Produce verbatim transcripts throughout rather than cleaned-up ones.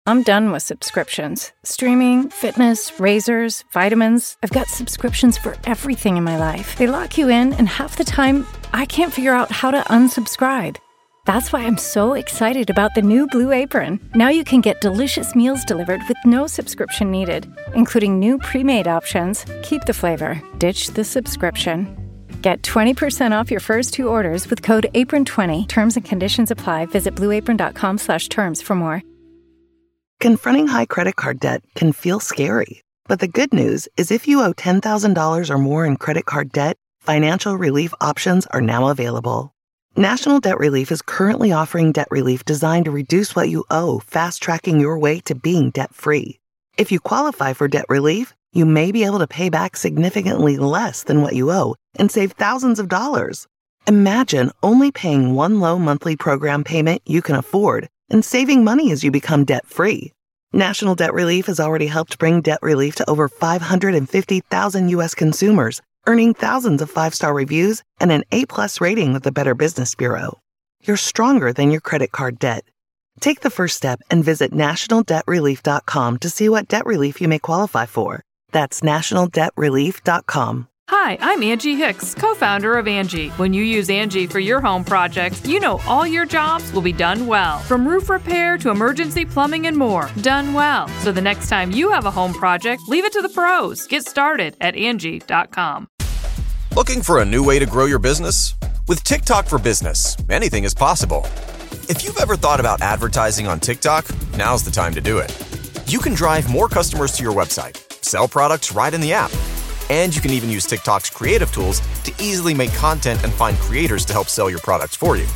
I'm done with subscriptions. Streaming, fitness, razors, vitamins. I've got subscriptions for everything in my life. They lock you in, and half the time, I can't figure out how to unsubscribe. That's why I'm so excited about the new Blue Apron. Now you can get delicious meals delivered with no subscription needed, including new pre-made options. Keep the flavor, ditch the subscription. Get twenty percent off your first two orders with code apron twenty. Terms and conditions apply. Visit blueapron.com slash terms for more. Confronting high credit card debt can feel scary. But the good news is if you owe ten thousand dollars or more in credit card debt, financial relief options are now available. National Debt Relief is currently offering debt relief designed to reduce what you owe, fast-tracking your way to being debt-free. If you qualify for debt relief, you may be able to pay back significantly less than what you owe and save thousands of dollars. Imagine only paying one low monthly program payment you can afford and saving money as you become debt-free. National Debt Relief has already helped bring debt relief to over five hundred fifty thousand U S consumers, earning thousands of five-star reviews and an A-plus rating with the Better Business Bureau. You're stronger than your credit card debt. Take the first step and visit national debt relief dot com to see what debt relief you may qualify for. That's national debt relief dot com. Hi, I'm Angie Hicks, co-founder of Angie. When you use Angie for your home projects, you know all your jobs will be done well. From roof repair to emergency plumbing and more, done well. So the next time you have a home project, leave it to the pros. Get started at Angie dot com. Looking for a new way to grow your business? With TikTok for Business, anything is possible. If you've ever thought about advertising on TikTok, now's the time to do it. You can drive more customers to your website, sell products right in the app, and you can even use TikTok's creative tools to easily make content and find creators to help sell your products for you.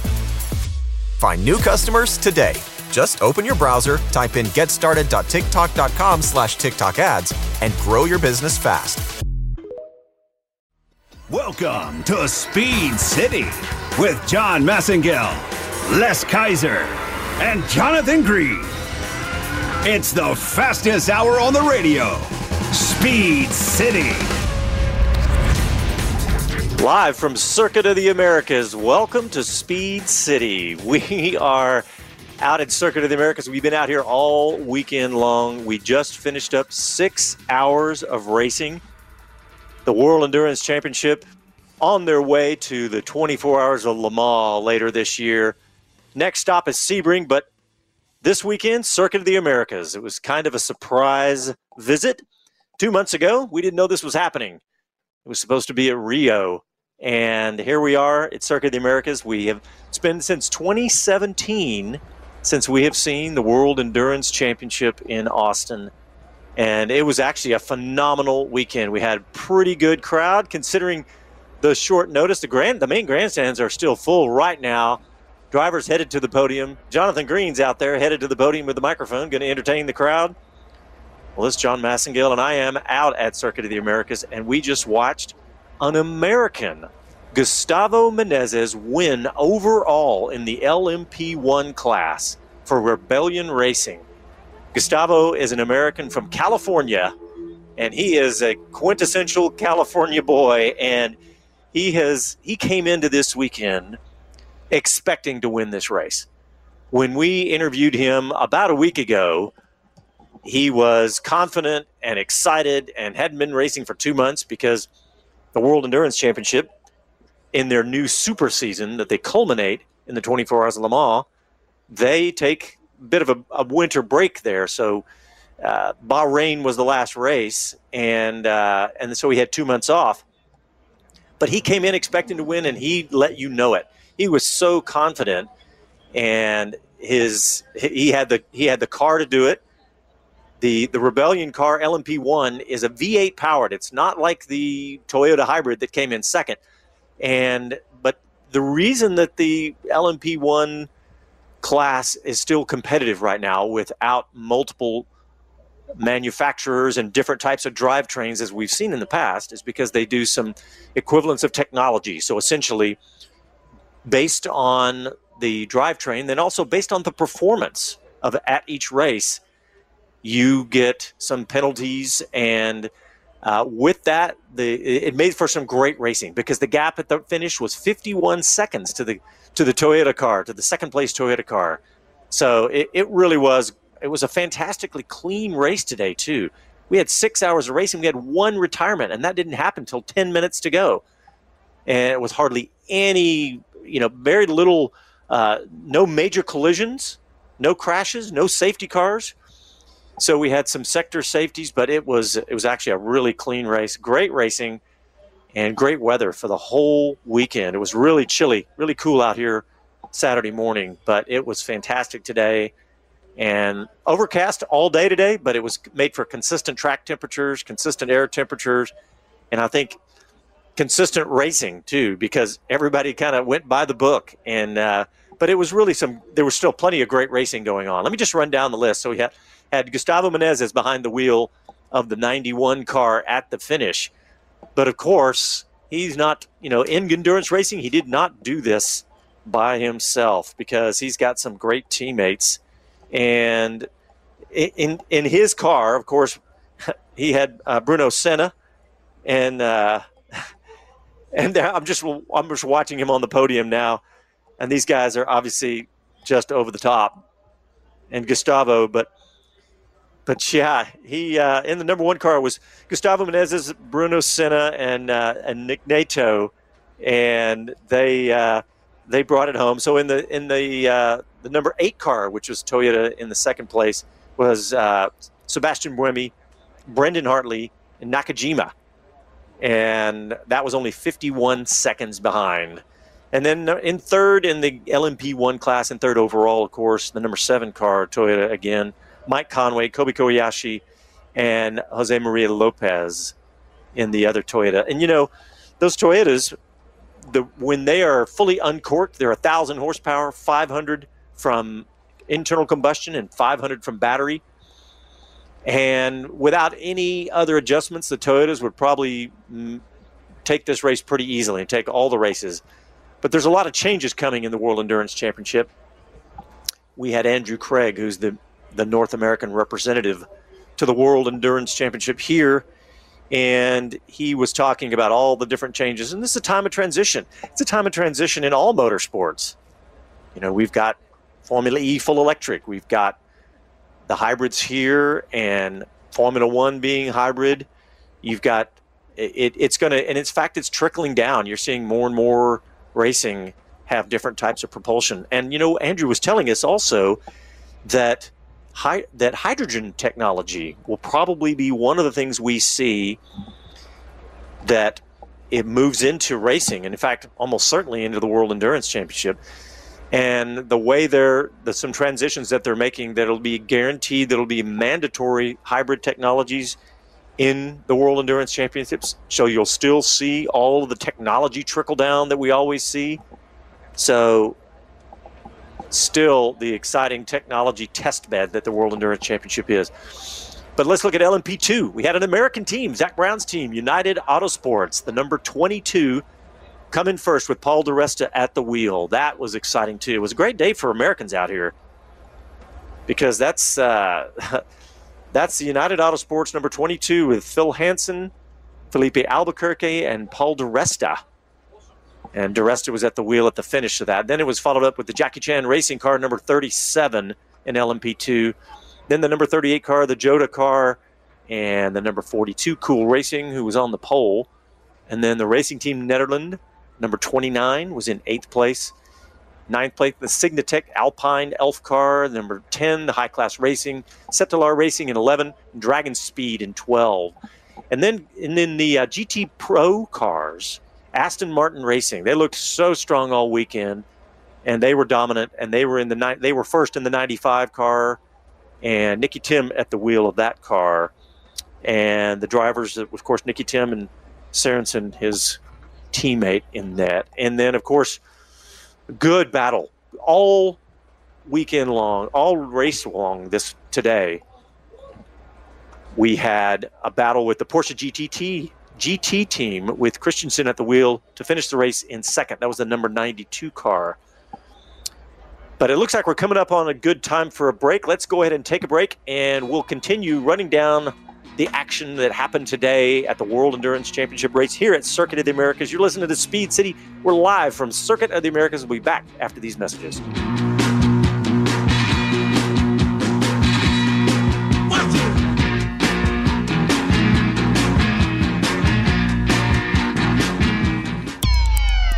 Find new customers today. Just open your browser, type in getstarted.tiktok.com slash TikTok ads, and grow your business fast. Welcome to Speed City with John Massengale, Les Kaiser, and Jonathan Green. It's the fastest hour on the radio. Speed City. Live from Circuit of the Americas, welcome to Speed City. We are out at Circuit of the Americas. We've been out here all weekend long. We just finished up six hours of racing. The World Endurance Championship on their way to the twenty-four Hours of Le Mans later this year. Next stop is Sebring, but this weekend, Circuit of the Americas. It was kind of a surprise visit. Two months ago, we didn't know this was happening. It was supposed to be at Rio, and here we are at Circuit of the Americas. We have it's been since twenty seventeen since we have seen the World Endurance Championship in Austin. And it was actually a phenomenal weekend. We had a pretty good crowd considering the short notice. The grand, the main grandstands are still full right now. Drivers headed to the podium. Jonathan Green's out there headed to the podium with the microphone, going to entertain the crowd. Well, this is John Massengale, and I am out at Circuit of the Americas, and we just watched an American, Gustavo Menezes, win overall in the L M P one class for Rebellion Racing. Gustavo is an American from California, and he is a quintessential California boy, and he has he came into this weekend expecting to win this race. When we interviewed him about a week ago, he was confident and excited and hadn't been racing for two months because the World Endurance Championship in their new super season that they culminate in the twenty-four Hours of Le Mans, they take bit of a, a winter break there. So uh, Bahrain was the last race, and uh, and so he had two months off. But he came in expecting to win, and he let you know it. He was so confident, and his he had the he had the car to do it. The the Rebellion car, L M P one, is a V eight powered. It's not like the Toyota hybrid that came in second. And but the reason that the L M P one class is still competitive right now without multiple manufacturers and different types of drivetrains as we've seen in the past is because they do some equivalence of technology. So essentially based on the drivetrain, then also based on the performance of at each race, you get some penalties, and uh, with that, the it made for some great racing because the gap at the finish was fifty-one seconds to the to the Toyota car, to the second place Toyota car. So it, it really was it was a fantastically clean race today, too. We had six hours of racing. We had one retirement, and that didn't happen until ten minutes to go. And it was hardly any, you know, very little, uh, no major collisions, no crashes, no safety cars. So we had some sector safeties, but it was it was actually a really clean race. Great racing and great weather for the whole weekend. It was really chilly, really cool out here Saturday morning, but it was fantastic today. And overcast all day today, but it was made for consistent track temperatures, consistent air temperatures, and I think consistent racing too, because everybody kind of went by the book. And uh, but it was really some. There was still plenty of great racing going on. Let me just run down the list. So we had had Gustavo Menezes behind the wheel of the ninety-one car at the finish, but of course he's not. You know, in endurance racing, he did not do this by himself because he's got some great teammates. And in in his car, of course, he had uh, Bruno Senna, and. Uh, And I'm just I'm just watching him on the podium now, and these guys are obviously just over the top. And Gustavo, but but yeah, he uh, in the number one car was Gustavo Menezes, Bruno Senna, and uh, and Nick Nato, and they uh, they brought it home. So in the in the uh, the number eight car, which was Toyota in the second place, was uh, Sebastian Buemi, Brendan Hartley, and Nakajima. And that was only fifty-one seconds behind. And then in third in the L M P one class, in third overall, of course, the number seven car, Toyota again, Mike Conway, Kobe Kobayashi, and Jose Maria Lopez in the other Toyota. And, you know, those Toyotas, the when they are fully uncorked, they're one thousand horsepower, five hundred from internal combustion and five hundred from battery. And without any other adjustments, the Toyotas would probably mm, take this race pretty easily and take all the races. But there's a lot of changes coming in the World Endurance Championship. We had Andrew Craig, who's the, the North American representative to the World Endurance Championship here, and he was talking about all the different changes. And this is a time of transition. It's a time of transition in all motorsports. You know, we've got Formula E full electric. We've got the hybrids here, and Formula One being hybrid. You've got it. It's going to, and in fact, it's trickling down. You're seeing more and more racing have different types of propulsion. And you know, Andrew was telling us also that hi, that hydrogen technology will probably be one of the things we see that it moves into racing, and in fact, almost certainly into the World Endurance Championship. And the way they're, the, some transitions that they're making, that'll be guaranteed, that'll be mandatory hybrid technologies in the World Endurance Championships. So you'll still see all of the technology trickle down that we always see. So still the exciting technology test bed that the World Endurance Championship is. But let's look at L M P two. We had an American team, Zach Brown's team, United Autosports, the number twenty-two, coming first with Paul di Resta at the wheel. That was exciting, too. It was a great day for Americans out here because that's uh, that's the United Autosports number twenty-two with Phil Hansen, Felipe Albuquerque, and Paul di Resta. And di Resta was at the wheel at the finish of that. Then it was followed up with the Jackie Chan racing car number thirty-seven in L M P two. Then the number thirty-eight car, the Jota car, and the number forty-two, Cool Racing, who was on the pole. And then the racing team Nederland, number twenty-nine, was in eighth place. Ninth place, the Signatech Alpine Elf car. Number ten, the High Class Racing. Septilar Racing in eleven. Dragon Speed in twelve. And then, and then the uh, G T Pro cars, Aston Martin Racing. They looked so strong all weekend, and they were dominant. And they were in the ni- they were first in the ninety-five car, and Nicky Tim at the wheel of that car. And the drivers, of course, Nicky Tim and Sorensen, his teammate in that. And then, of course, good battle all weekend long, all race long this today. We had a battle with the Porsche G T T G T team with Christensen at the wheel to finish the race in second. That was the number ninety-two car. But it looks like we're coming up on a good time for a break. Let's go ahead and take a break, and we'll continue running down the action that happened today at the World Endurance Championship race here at Circuit of the Americas. You're listening to Speed City. We're live from Circuit of the Americas. We'll be back after these messages.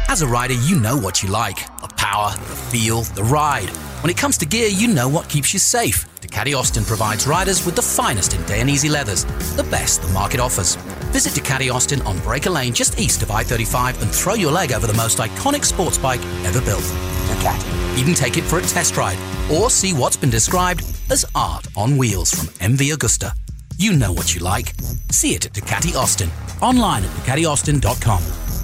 As a rider, you know what you like. The power, the feel, the ride. When it comes to gear, you know what keeps you safe. Ducati Austin provides riders with the finest in Dainese leathers, the best the market offers. Visit Ducati Austin on Breaker Lane just east of I thirty-five and throw your leg over the most iconic sports bike ever built. Ducati. Even take it for a test ride or see what's been described as art on wheels from M V Agusta. You know what you like. See it at Ducati Austin. Online at Ducati Austin dot com.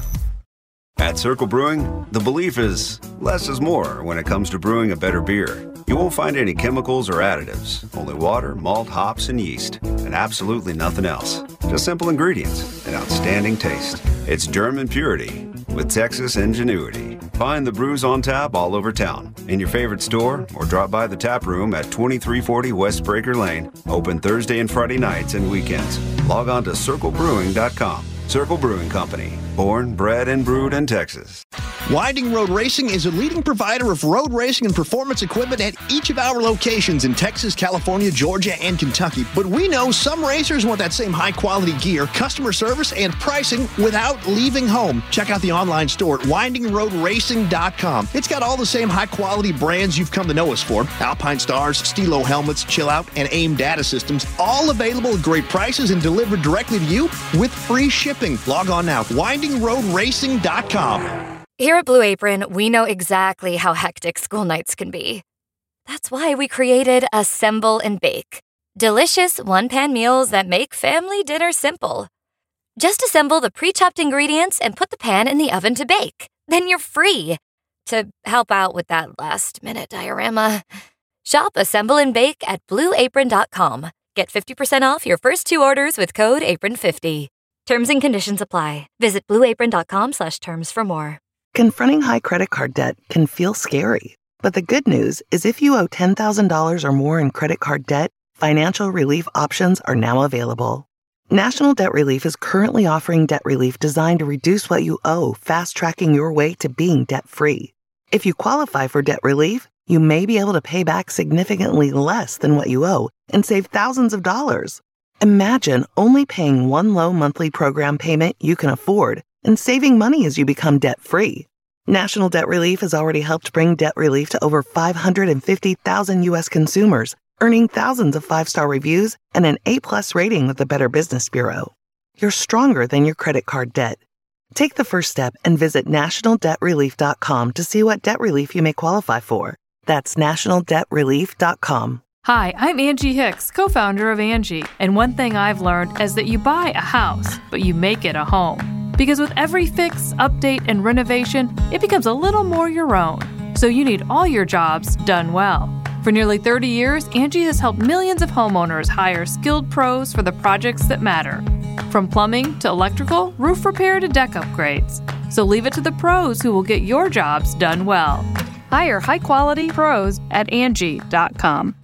At Circle Brewing, the belief is less is more when it comes to brewing a better beer. You won't find any chemicals or additives, only water, malt, hops, and yeast, and absolutely nothing else. Just simple ingredients and outstanding taste. It's German purity with Texas ingenuity. Find the brews on tap all over town, in your favorite store, or drop by the tap room at twenty-three forty West Breaker Lane, open Thursday and Friday nights and weekends. Log on to circle brewing dot com. Circle Brewing Company, born, bred, and brewed in Texas. Winding Road Racing is a leading provider of road racing and performance equipment at each of our locations in Texas, California, Georgia, and Kentucky. But we know some racers want that same high-quality gear, customer service, and pricing without leaving home. Check out the online store at winding road racing dot com. It's got all the same high-quality brands you've come to know us for. Alpine Stars, Stilo helmets, Chill Out, and AIM data systems, all available at great prices and delivered directly to you with free shipping. Log on now, winding road racing dot com. Here at Blue Apron, we know exactly how hectic school nights can be. That's why we created Assemble and Bake. Delicious one-pan meals that make family dinner simple. Just assemble the pre-chopped ingredients and put the pan in the oven to bake. Then you're free to help out with that last-minute diorama. Shop Assemble and Bake at blue apron dot com. Get fifty percent off your first two orders with code apron fifty. Terms and conditions apply. Visit blue apron dot com slash terms for more. Confronting high credit card debt can feel scary, but the good news is if you owe ten thousand dollars or more in credit card debt, financial relief options are now available. National Debt Relief is currently offering debt relief designed to reduce what you owe, fast-tracking your way to being debt-free. If you qualify for debt relief, you may be able to pay back significantly less than what you owe and save thousands of dollars. Imagine only paying one low monthly program payment you can afford and saving money as you become debt-free. National Debt Relief has already helped bring debt relief to over five hundred fifty thousand U S consumers, earning thousands of five-star reviews and an A-plus rating with the Better Business Bureau. You're stronger than your credit card debt. Take the first step and visit national debt relief dot com to see what debt relief you may qualify for. That's national debt relief dot com. Hi, I'm Angie Hicks, co-founder of Angie, and one thing I've learned is that you buy a house, but you make it a home. Because with every fix, update, and renovation, it becomes a little more your own. So you need all your jobs done well. For nearly thirty years, Angie has helped millions of homeowners hire skilled pros for the projects that matter. From plumbing to electrical, roof repair to deck upgrades. So leave it to the pros who will get your jobs done well. Hire high-quality pros at Angie dot com.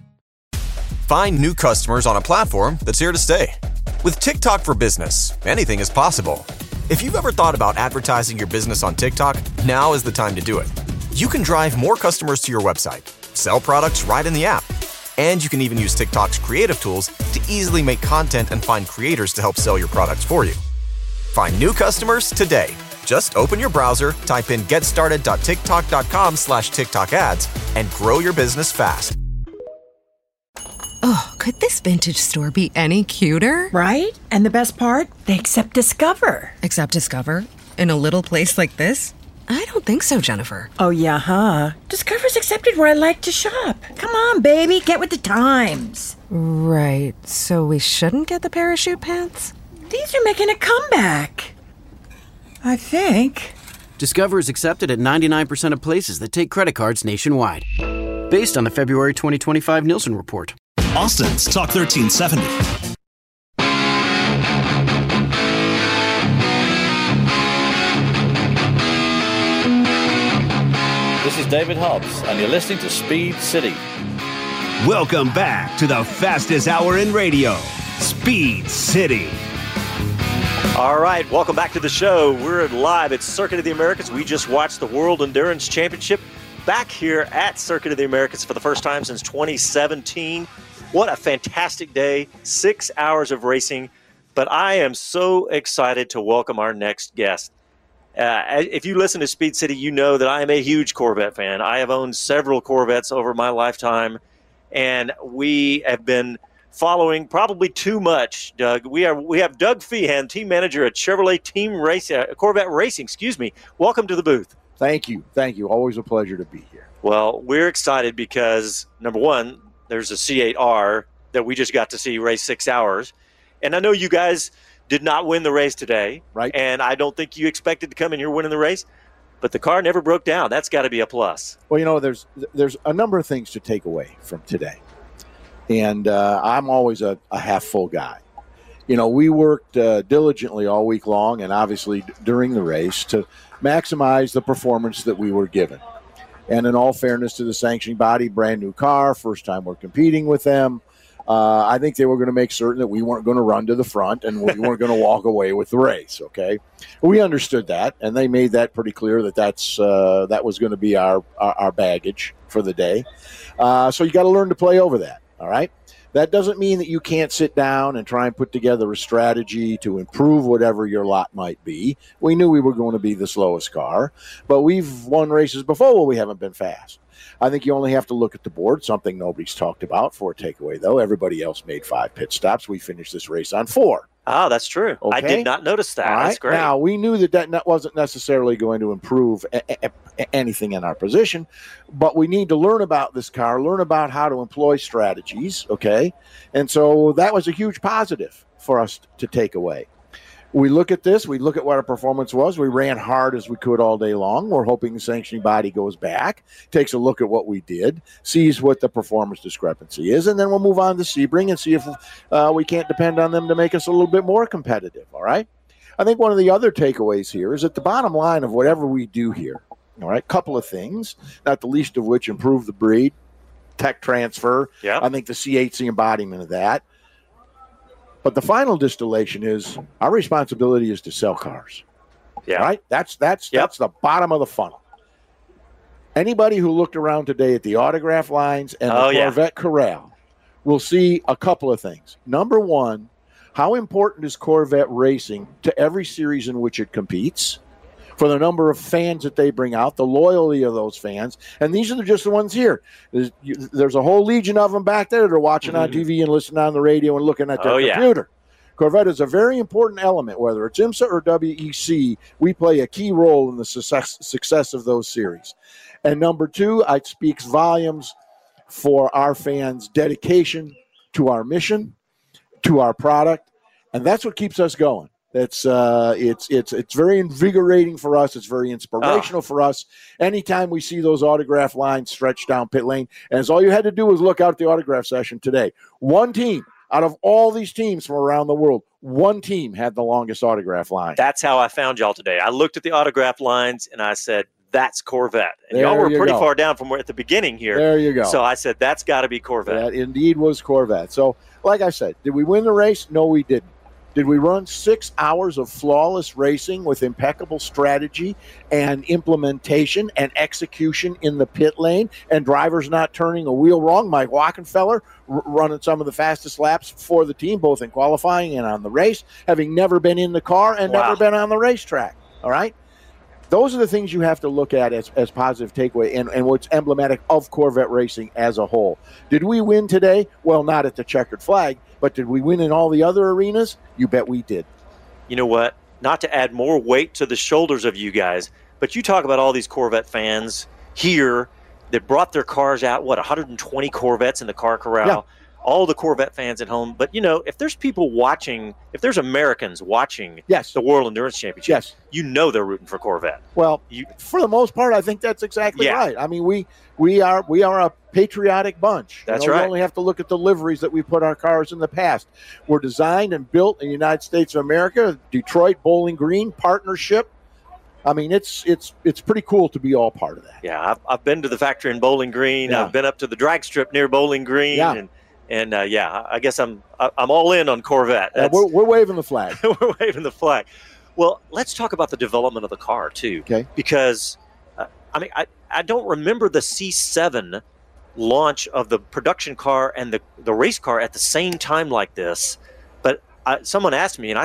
Find new customers on a platform that's here to stay. With TikTok for Business, anything is possible. If you've ever thought about advertising your business on TikTok, now is the time to do it. You can drive more customers to your website, sell products right in the app, and you can even use TikTok's creative tools to easily make content and find creators to help sell your products for you. Find new customers today. Just open your browser, type in getstarted dot tiktok dot com slash TikTok ads, and grow your business fast. Oh, could this vintage store be any cuter? Right? And the best part? They accept Discover. Accept Discover? In a little place like this? I don't think so, Jennifer. Oh, yeah, huh? Discover's accepted where I like to shop. Come on, baby, get with the times. Right, so we shouldn't get the parachute pants? These are making a comeback. I think. Discover is accepted at ninety-nine percent of places that take credit cards nationwide. Based on the February twenty twenty-five Nielsen report. Austin's Talk thirteen seventy. This is David Hobbs, and you're listening to Speed City. Welcome back to the fastest hour in radio, Speed City. All right, welcome back to the show. We're live at Circuit of the Americas. We just watched the World Endurance Championship back here at Circuit of the Americas for the first time since twenty seventeen. What a fantastic day, six hours of racing. But I am so excited to welcome our next guest. Uh, if you listen to Speed City, you know that I am a huge Corvette fan. I have owned several Corvettes over my lifetime, and we have been following probably too much, Doug. We are we have Doug Feehan, team manager at Chevrolet Team Race, uh, Corvette Racing. Excuse me. Welcome to the booth. Thank you. Thank you. Always a pleasure to be here. Well, we're excited because, number one, there's a C eight R that we just got to see race six hours. And I know you guys did not win the race today. Right. And I don't think you expected to come in here winning the race. But the car never broke down. That's got to be a plus. Well, you know, there's there's a number of things to take away from today. And uh, I'm always a, a half-full guy. You know, we worked uh, diligently all week long and obviously d- during the race to maximize the performance that we were given. And in all fairness to the sanctioning body, brand new car, first time we're competing with them. Uh, I think they were going to make certain that we weren't going to run to the front and we weren't going to walk away with the race, okay? We understood that, and they made that pretty clear that that's, uh, that was going to be our, our, our baggage for the day. Uh, so you got to learn to play over that, all right? That doesn't mean that you can't sit down and try and put together a strategy to improve whatever your lot might be. We knew we were going to be the slowest car, but we've won races before where we haven't been fast. I think you only have to look at the board, something nobody's talked about for a takeaway, though. Everybody else made five pit stops. We finished this race on four. Oh, that's true. Okay? I did not notice that. Right. That's great. Now, we knew that that wasn't necessarily going to improve a- a- anything in our position, but we need to learn about this car, learn about how to employ strategies, okay? And so that was a huge positive for us to take away. We look at this. We look at what our performance was. We ran hard as we could all day long. We're hoping the sanctioning body goes back, takes a look at what we did, sees what the performance discrepancy is, and then we'll move on to Sebring and see if uh, we can't depend on them to make us a little bit more competitive, all right? I think one of the other takeaways here is at the bottom line of whatever we do here, all right, couple of things, not the least of which improve the breed, tech transfer. Yeah. I think the C eight's the embodiment of that. But the final distillation is our responsibility is to sell cars. Yeah. Right? That's that's Yep. that's the bottom of the funnel. Anybody who looked around today at the autograph lines and Oh, the yeah. Corvette Corral will see a couple of things. Number one, how important is Corvette racing to every series in which it competes? For the number of fans that they bring out, the loyalty of those fans. And these are just the ones here. There's, you, there's a whole legion of them back there that are watching on T V and listening on the radio and looking at their Oh, yeah. computer. Corvette is a very important element, whether it's IMSA or W E C. We play a key role in the success, success of those series. And number two, it speaks volumes for our fans' dedication to our mission, to our product, and that's what keeps us going. That's uh, it's it's it's very invigorating for us. It's very inspirational Oh. for us. Anytime we see those autograph lines stretched down pit lane, and it's all you had to do was look out at the autograph session today. One team out of all these teams from around the world, one team had the longest autograph line. That's how I found y'all today. I looked at the autograph lines and I said, that's Corvette. And There y'all were you pretty go. far down from where at the beginning here. There you go. So I said, that's got to be Corvette. That indeed was Corvette. So, like I said, did we win the race? No, we didn't. Did we run six hours of flawless racing with impeccable strategy and implementation and execution in the pit lane and drivers not turning a wheel wrong? Mike Wackenfeller r- running some of the fastest laps for the team, both in qualifying and on the race, having never been in the car and Wow. never been on the racetrack. All right? Those are the things you have to look at as, as positive takeaway and, and what's emblematic of Corvette racing as a whole. Did we win today? Well, not at the checkered flag, but did we win in all the other arenas? You bet we did. You know what? Not to add more weight to the shoulders of you guys, but you talk about all these Corvette fans here that brought their cars out, what, one hundred twenty Corvettes in the car corral? Yeah. All the Corvette fans at home. But, you know, if there's people watching, if there's Americans watching Yes. the World Endurance Championship, Yes. you know they're rooting for Corvette. Well, You, for the most part, I think that's exactly Yeah. right. I mean, we we are we are a patriotic bunch. You That's know, right. We only have to look at the liveries that we put our cars in the past. We're designed and built in the United States of America, Detroit Bowling Green partnership. I mean, it's it's it's pretty cool to be all part of that. yeah, I've, I've been to the factory in Bowling Green. Yeah. I've been up to the drag strip near Bowling Green. Yeah. And, and uh, yeah, I guess I'm I- I'm all in on Corvette. Uh, That's, we're, we're waving the flag. we're waving the flag. Well, let's talk about the development of the car, too. Okay. Because, uh, I mean, I, I don't remember the C seven launch of the production car and the, the race car at the same time like this. But I, someone asked me, and I said,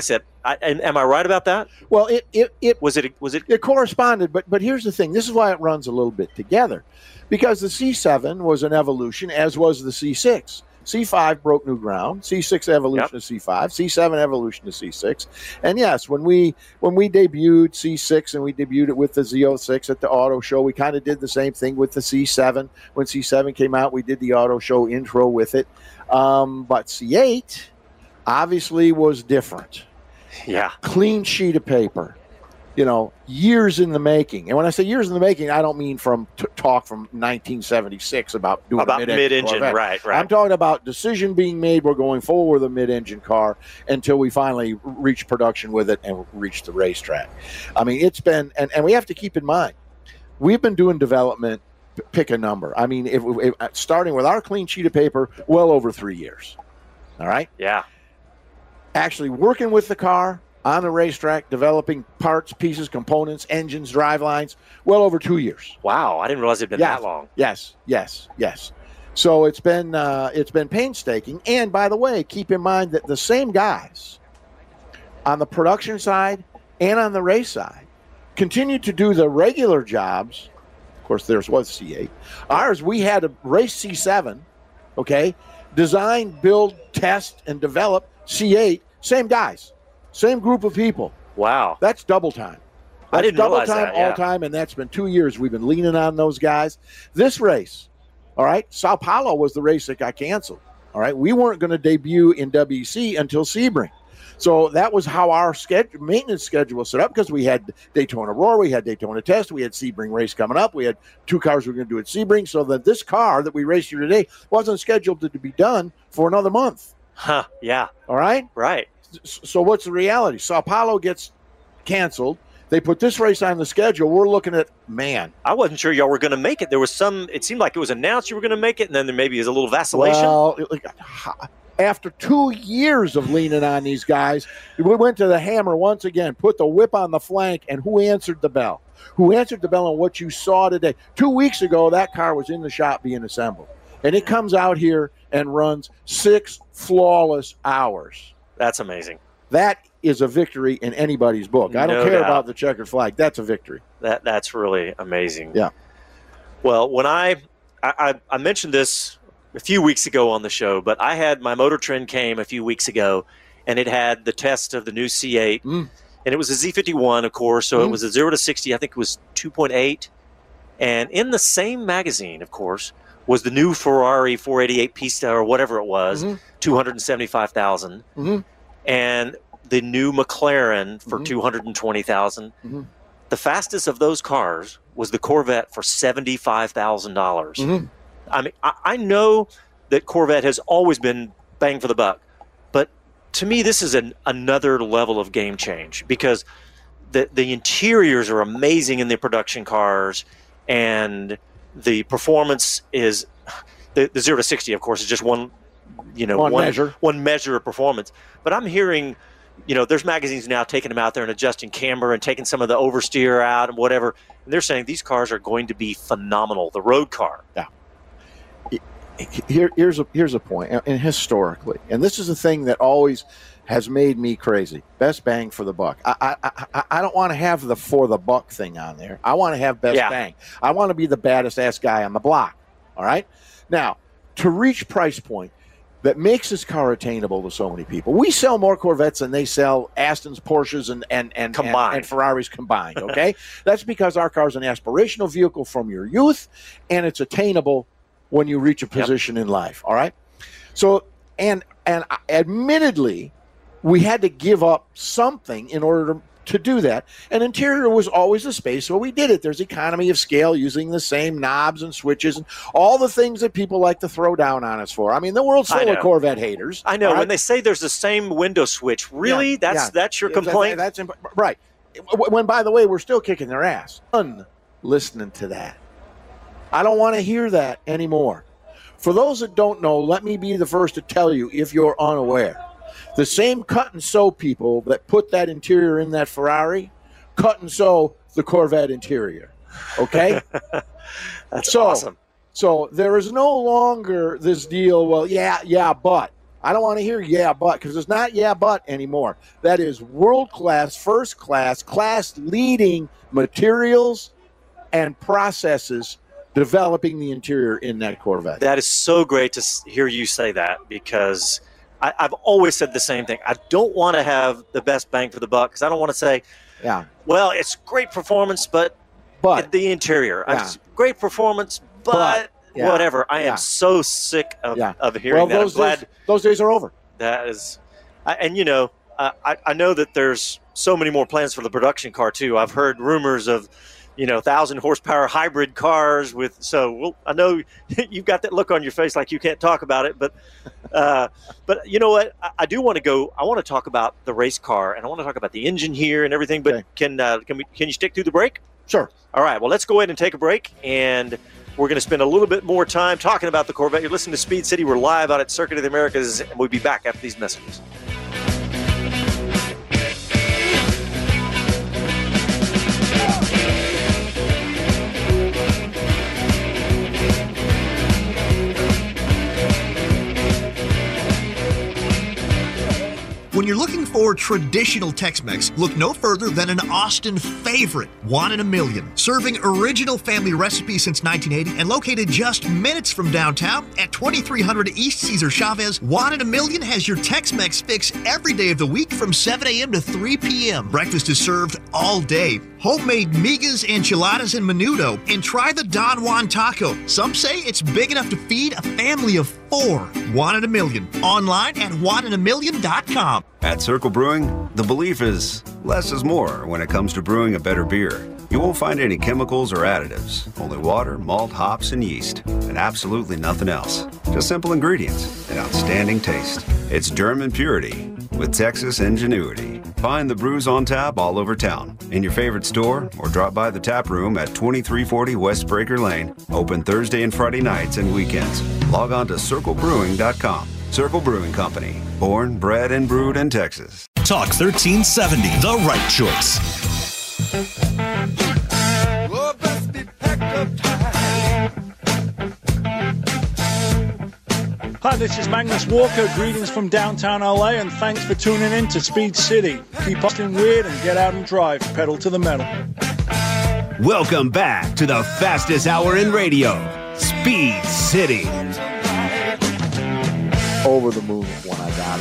I, and am I right about that? Well, it it, it was it was it it corresponded, but but here's the thing. This is why it runs a little bit together, because the C seven was an evolution, as was the C six. C five broke new ground. C six evolution Yep. to C five. C seven evolution to C six. And yes, when we when we debuted C six and we debuted it with the Z oh six at the auto show, we kind of did the same thing with the C seven. When C seven came out, we did the auto show intro with it. Um, but C eight obviously was different. Yeah. Clean sheet of paper. You know, years in the making. And when I say years in the making, I don't mean from t- talk from nineteen seventy-six about doing About a mid-engine, mid-engine, Corvette. right, right. I'm talking about decision being made. We're going forward with a mid-engine car until we finally reach production with it and reach the racetrack. I mean, it's been, and, and we have to keep in mind, we've been doing development, p- pick a number. I mean, if, if starting with our clean sheet of paper, well over three years. All right? Yeah. Actually working with the car on the racetrack, developing parts, pieces, components, engines, drivelines, well over two years. Wow, I didn't realize it'd been Yeah. that long. Yes, yes, yes. So it's been uh, it's been painstaking. And by the way, keep in mind that the same guys on the production side and on the race side continue to do the regular jobs. Of course, theirs was C eight. Ours, we had a race C seven, okay? Design, build, test, and develop C eight. Same guys. Same group of people. Wow. That's double time. I That's didn't double realize time, that, yeah. all time, and that's been two years. We've been leaning on those guys. This race, all right, Sao Paulo was the race that got canceled. All right, we weren't going to debut in W C until Sebring. So that was how our schedule, maintenance schedule was set up, because we had Daytona Roar, we had Daytona Test, we had Sebring race coming up, we had two cars we were going to do at Sebring, so that this car that we raced here today wasn't scheduled to be done for another month. Huh, yeah. All right? Right. So what's the reality? Sao Paulo gets canceled. They put this race on the schedule. We're looking at, man. I wasn't sure y'all were going to make it. There was some, it seemed like it was announced you were going to make it, and then there maybe is a little vacillation. Well, it- after two years of leaning on these guys, we went to the hammer once again, put the whip on the flank, and who answered the bell? Who answered the bell on what you saw today? Two weeks ago, that car was in the shop being assembled. And it comes out here and runs six flawless hours. That's amazing. That is a victory in anybody's book. I don't No care doubt. about the checkered flag. That's a victory. That That's really amazing. Yeah. Well, when I, I, I I mentioned this a few weeks ago on the show, but I had my Motor Trend came a few weeks ago, and it had the test of the new C eight, mm. and it was a Z fifty-one, of course, so Mm. it was a zero to sixty, I think it was two point eight, and in the same magazine, of course, was the new Ferrari four eighty-eight Pista, or whatever it was, Mhm. two hundred seventy-five thousand, Mhm. and the new McLaren for Mhm. two hundred twenty thousand. Mhm. The fastest of those cars was the Corvette for seventy-five thousand dollars. Mhm. I mean, I, I know that Corvette has always been bang for the buck, but to me, this is an, another level of game change, because the the interiors are amazing in the production cars, and the performance is the, the zero to sixty, of course, is just one, you know, One measure. one measure of performance. But I'm hearing, you know, there's magazines now taking them out there and adjusting camber and taking some of the oversteer out and whatever. And they're saying these cars are going to be phenomenal. The road car. Yeah. Here, here's a here's a point, and historically, and this is the thing that always has made me crazy. Best bang for the buck. I I I, I don't want to have the for the buck thing on there. I want to have best Yeah. bang. I want to be the baddest ass guy on the block. All right. Now, to reach price point that makes this car attainable to so many people. We sell more Corvettes than they sell Astons, Porsches, and and and, Combined. and, and Ferraris combined. Okay, that's because our car is an aspirational vehicle from your youth, and it's attainable when you reach a position in life. All right. So, and and admittedly, we had to give up something in order to, to do that. And interior was always the space where we did it. There's economy of scale, using the same knobs and switches and all the things that people like to throw down on us for. I mean, the world's I full of know. Corvette haters. I know. all When right? they say there's the same window switch, really? Yeah, that's yeah. that's your Yeah, that- complaint? that's imp- right. When, by the way, we're still kicking their ass. None listening to that. I don't want to hear that anymore. For those that don't know, let me be the first to tell you, if you're unaware, the same cut and sew people that put that interior in that Ferrari, cut and sew the Corvette interior. Okay? That's so, awesome. So there is no longer this deal, well, yeah, yeah, but I don't want to hear yeah, but, because it's not yeah, but anymore. That is world-class, first-class, class-leading materials and processes developing the interior in that Corvette. That is so great to hear you say that, because I, I've always said the same thing. I don't want to have the best bang for the buck, because I don't want to say, yeah, well, it's great performance, but, but the interior. Yeah. It's great performance, but, but yeah. whatever. I yeah. am so sick of, yeah. of hearing well, that. Those I'm glad days, those days are over. That is, I, and you know, uh, I, I know that there's so many more plans for the production car too. I've heard rumors of, you know, thousand horsepower hybrid cars with. So well, I know you've got that look on your face like you can't talk about it, but, uh, but you know what? I, I do want to go. I want to talk about the race car, and I want to talk about the engine here and everything. But okay. can uh, can we can you stick through the break? Sure. All right. Well, let's go ahead and take a break, and we're going to spend a little bit more time talking about the Corvette. You're listening to Speed City. We're live out at Circuit of the Americas, and we'll be back after these messages. When you're looking for traditional Tex-Mex, look no further than an Austin favorite, One in a Million. Serving original family recipes since nineteen eighty and located just minutes from downtown at twenty-three hundred East Cesar Chavez, One in a Million has your Tex-Mex fix every day of the week from seven a.m. to three p.m. Breakfast is served all day. Homemade migas, enchiladas, and menudo. And try the Don Juan taco. Some say it's big enough to feed a family of four. One in a Million. Online at one in a million dot com. At Circle Brewing, the belief is less is more when it comes to brewing a better beer. You won't find any chemicals or additives. Only water, malt, hops, and yeast. And absolutely nothing else. Just simple ingredients and outstanding taste. It's German purity with Texas ingenuity. Find the brews on tap all over town, in your favorite store, or drop by the tap room at twenty-three forty West Breaker Lane, open Thursday and Friday nights and weekends. Log on to circle brewing dot com. Circle Brewing Company, born, bred, and brewed in Texas. Talk thirteen seventy, the right choice. Hi, this is Magnus Walker. Greetings from downtown L A, and thanks for tuning in to Speed City. Keep Austin weird and get out and drive. Pedal to the metal. Welcome back to the fastest hour in radio, Speed City. Over the moon when I got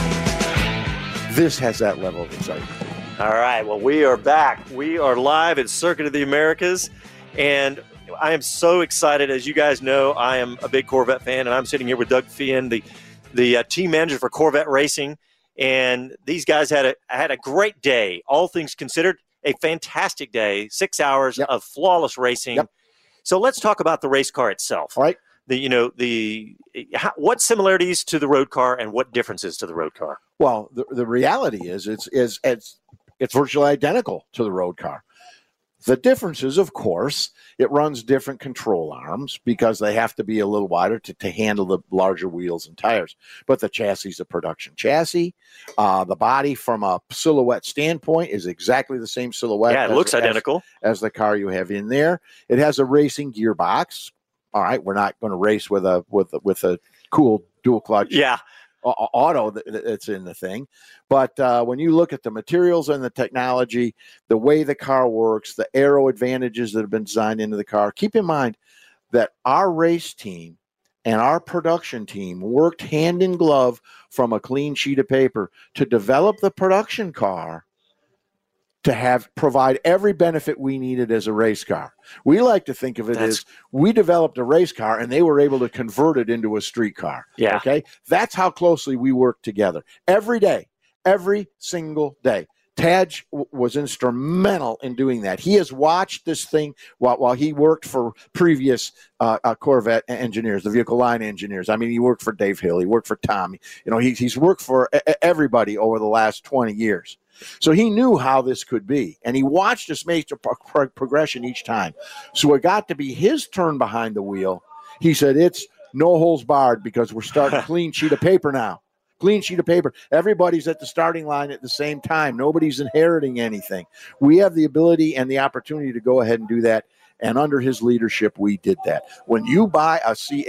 it. This has that level of excitement. All right. Well, we are back. We are live at Circuit of the Americas, and I am so excited. As you guys know, I am a big Corvette fan, and I'm sitting here with Doug Feehan, the the uh, team manager for Corvette Racing. And these guys had a had a great day, all things considered, a fantastic day, six hours yep. of flawless racing. Yep. So let's talk about the race car itself. All right. The you know the how, what similarities to the road car and what differences to the road car? Well, the the reality is it's is it's it's virtually identical to the road car. The difference is, of course, it runs different control arms because they have to be a little wider to, to handle the larger wheels and tires. But the chassis is a production chassis. Uh, the body, from a silhouette standpoint, is exactly the same silhouette. Yeah, it as, looks identical. As, as the car you have in there. It has a racing gearbox. All right, we're not going to race with a with with a cool dual clutch. Yeah. Auto that's in the thing. But uh, when you look at the materials and the technology, the way the car works, the aero advantages that have been designed into the car, keep in mind that our race team and our production team worked hand in glove from a clean sheet of paper to develop the production car to have provide every benefit we needed as a race car. We like to think of it That's, as we developed a race car and they were able to convert it into a street car. Yeah. Okay. That's how closely we work together every day, every single day. Taj w- was instrumental in doing that. He has watched this thing while, while he worked for previous uh, uh, Corvette engineers, the vehicle line engineers. I mean, he worked for Dave Hill. He worked for Tommy. You know, he, he's worked for a- everybody over the last twenty years. So he knew how this could be, and he watched us make the pro- pro- progression each time. So it got to be his turn behind the wheel. He said, it's no holes barred because we're starting clean sheet of paper now. Clean sheet of paper. Everybody's at the starting line at the same time. Nobody's inheriting anything. We have the ability and the opportunity to go ahead and do that, and under his leadership, we did that. When you buy a C eight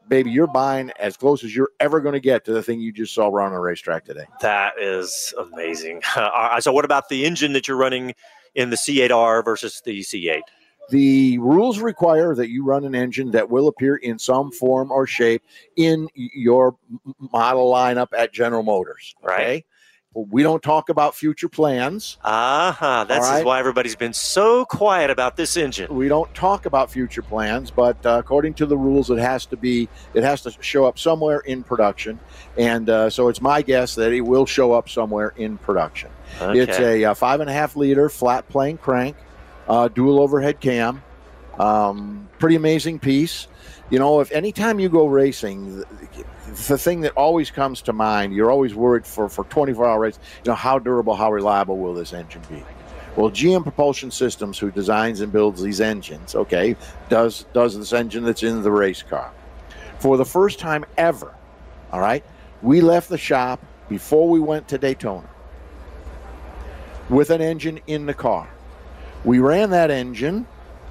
baby, you're buying as close as you're ever going to get to the thing you just saw run on a racetrack today. That is amazing. Uh, so what about the engine that you're running in the C eight R versus the C eight? The rules require that you run an engine that will appear in some form or shape in your model lineup at General Motors. Okay? Right. We don't talk about future plans. Uh-huh. That's right? why everybody's been so quiet about this engine. We don't talk about future plans, but uh, according to the rules, it has to be, it has to show up somewhere in production. And uh, so it's my guess that it will show up somewhere in production. Okay. It's a, a five and a half liter flat plane crank, uh, dual overhead cam. Um, pretty amazing piece. You know, if anytime you go racing, the, the thing that always comes to mind, you're always worried for, for twenty-four hour race, you know, how durable, how reliable will this engine be? Well, G M Propulsion Systems, who designs and builds these engines, okay, does, does this engine that's in the race car. For the first time ever, all right, we left the shop before we went to Daytona with an engine in the car. We ran that engine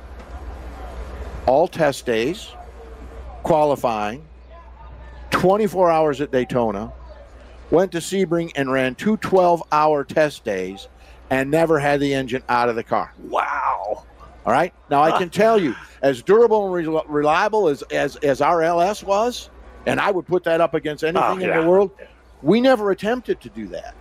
all test days, qualifying, twenty-four hours at Daytona, went to Sebring and ran two twelve-hour test days and never had the engine out of the car. Wow. All right? Now, I can tell you, as durable and re- reliable as, as, as our L S was, and I would put that up against anything Oh, yeah. in the world, we never attempted to do that.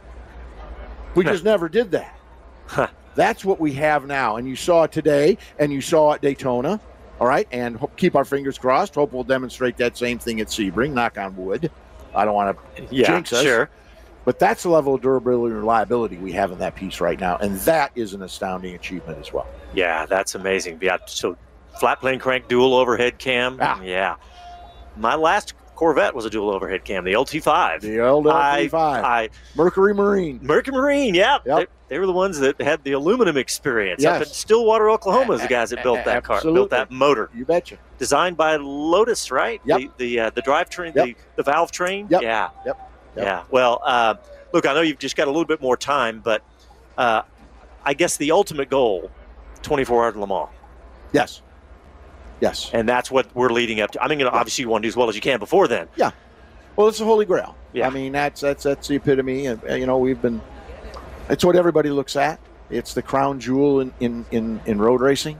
We just never did that. Huh. That's what we have now. And you saw it today, and you saw it at Daytona. All right, and ho- keep our fingers crossed. Hope we'll demonstrate that same thing at Sebring. Knock on wood. I don't want to Yeah, jinx us. sure. But that's the level of durability and reliability we have in that piece right now, and that is an astounding achievement as well. Yeah, that's amazing. Yeah, so flat plane crank, dual overhead cam. Ah. Yeah. My last Corvette was a dual overhead cam, the L T five. The old L T five. I, I, Mercury Marine. Mercury Marine, yeah. Yep. They, they were the ones that had the aluminum experience. Up Yes. in Stillwater, Oklahoma, is the guys that built that car, built that motor. You betcha. Designed by Lotus, right? Yep. The the, uh, the drive train, Yep. the, the valve train? Yep. Yeah. Yep. Yep. Yeah. Well, uh, look, I know you've just got a little bit more time, but uh, I guess the ultimate goal, twenty-four hours Le Mans. Yes. Yes. And that's what we're leading up to. I mean, you know, obviously you want to do as well as you can before then. Yeah. Well, it's the Holy Grail. Yeah. I mean, that's that's that's the epitome. And, you know, we've been, it's what everybody looks at. It's the crown jewel in, in, in, in road racing.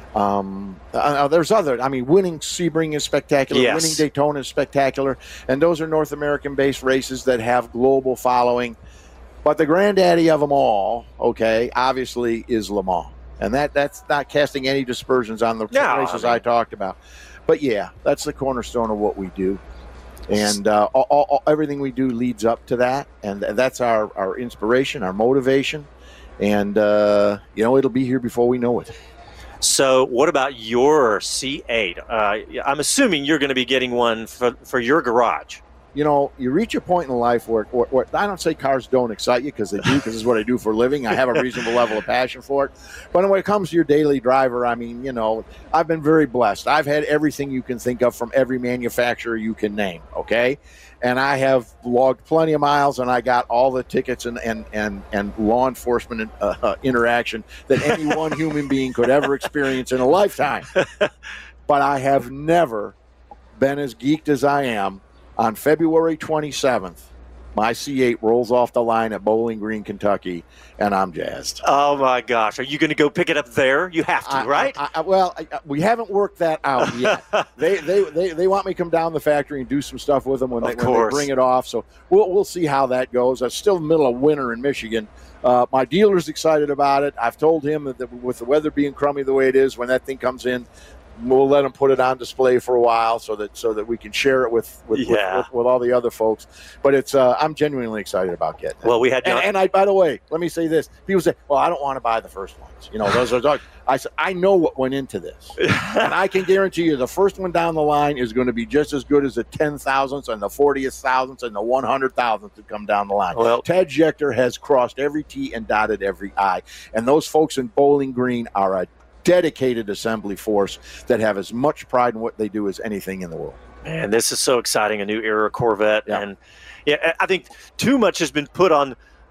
Um, uh, there's other, I mean, winning Sebring is spectacular. Yes. Winning Daytona is spectacular. And those are North American-based races that have global following. But the granddaddy of them all, okay, obviously is Le Mans. And that that's not casting any dispersions on the No, races I mean- I talked about. But, yeah, that's the cornerstone of what we do. And uh, all, all, everything we do leads up to that. And that's our, our inspiration, our motivation. And, uh, you know, it'll be here before we know it. So what about your C eight? Uh, I'm assuming you're going to be getting one for, for your garage. You know, you reach a point in life where, where, where I don't say cars don't excite you, because they do, because it's what I do for a living. I have a reasonable level of passion for it. But when it comes to your daily driver, I mean, you know, I've been very blessed. I've had everything you can think of from every manufacturer you can name, okay? And I have logged plenty of miles, and I got all the tickets and, and, and, and law enforcement uh, uh, interaction that any one human being could ever experience in a lifetime. But I have never been as geeked as I am. On February twenty-seventh, my C eight rolls off the line at Bowling Green, Kentucky, and I'm jazzed. Oh, my gosh. Are you going to go pick it up there? You have to, I, right? I, I, well, I, we haven't worked that out yet. they, they, they, they want me to come down the factory and do some stuff with them when, they, Of when they course. bring it off. So we'll, we'll see how that goes. It's still the middle of winter in Michigan. Uh, my dealer's excited about it. I've told him that the, with the weather being crummy the way it is, when that thing comes in, we'll let them put it on display for a while so that so that we can share it with with, Yeah. with, with, with all the other folks. But it's uh, I'm genuinely excited about getting it. Well, we had and, and I by the way, let me say this: people say, "Well, I don't want to buy the first ones." You know, those are dogs. I said, I know what went into this, and I can guarantee you, the first one down the line is going to be just as good as the ten thousandths and the fortieth thousandths and the one hundred thousandths that come down the line. Well- Ted Schechter has crossed every T and dotted every I, and those folks in Bowling Green are a dedicated assembly force that have as much pride in what they do as anything in the world. Man, this is so exciting, a new era Corvette. Yeah. And yeah, I think too much has been put on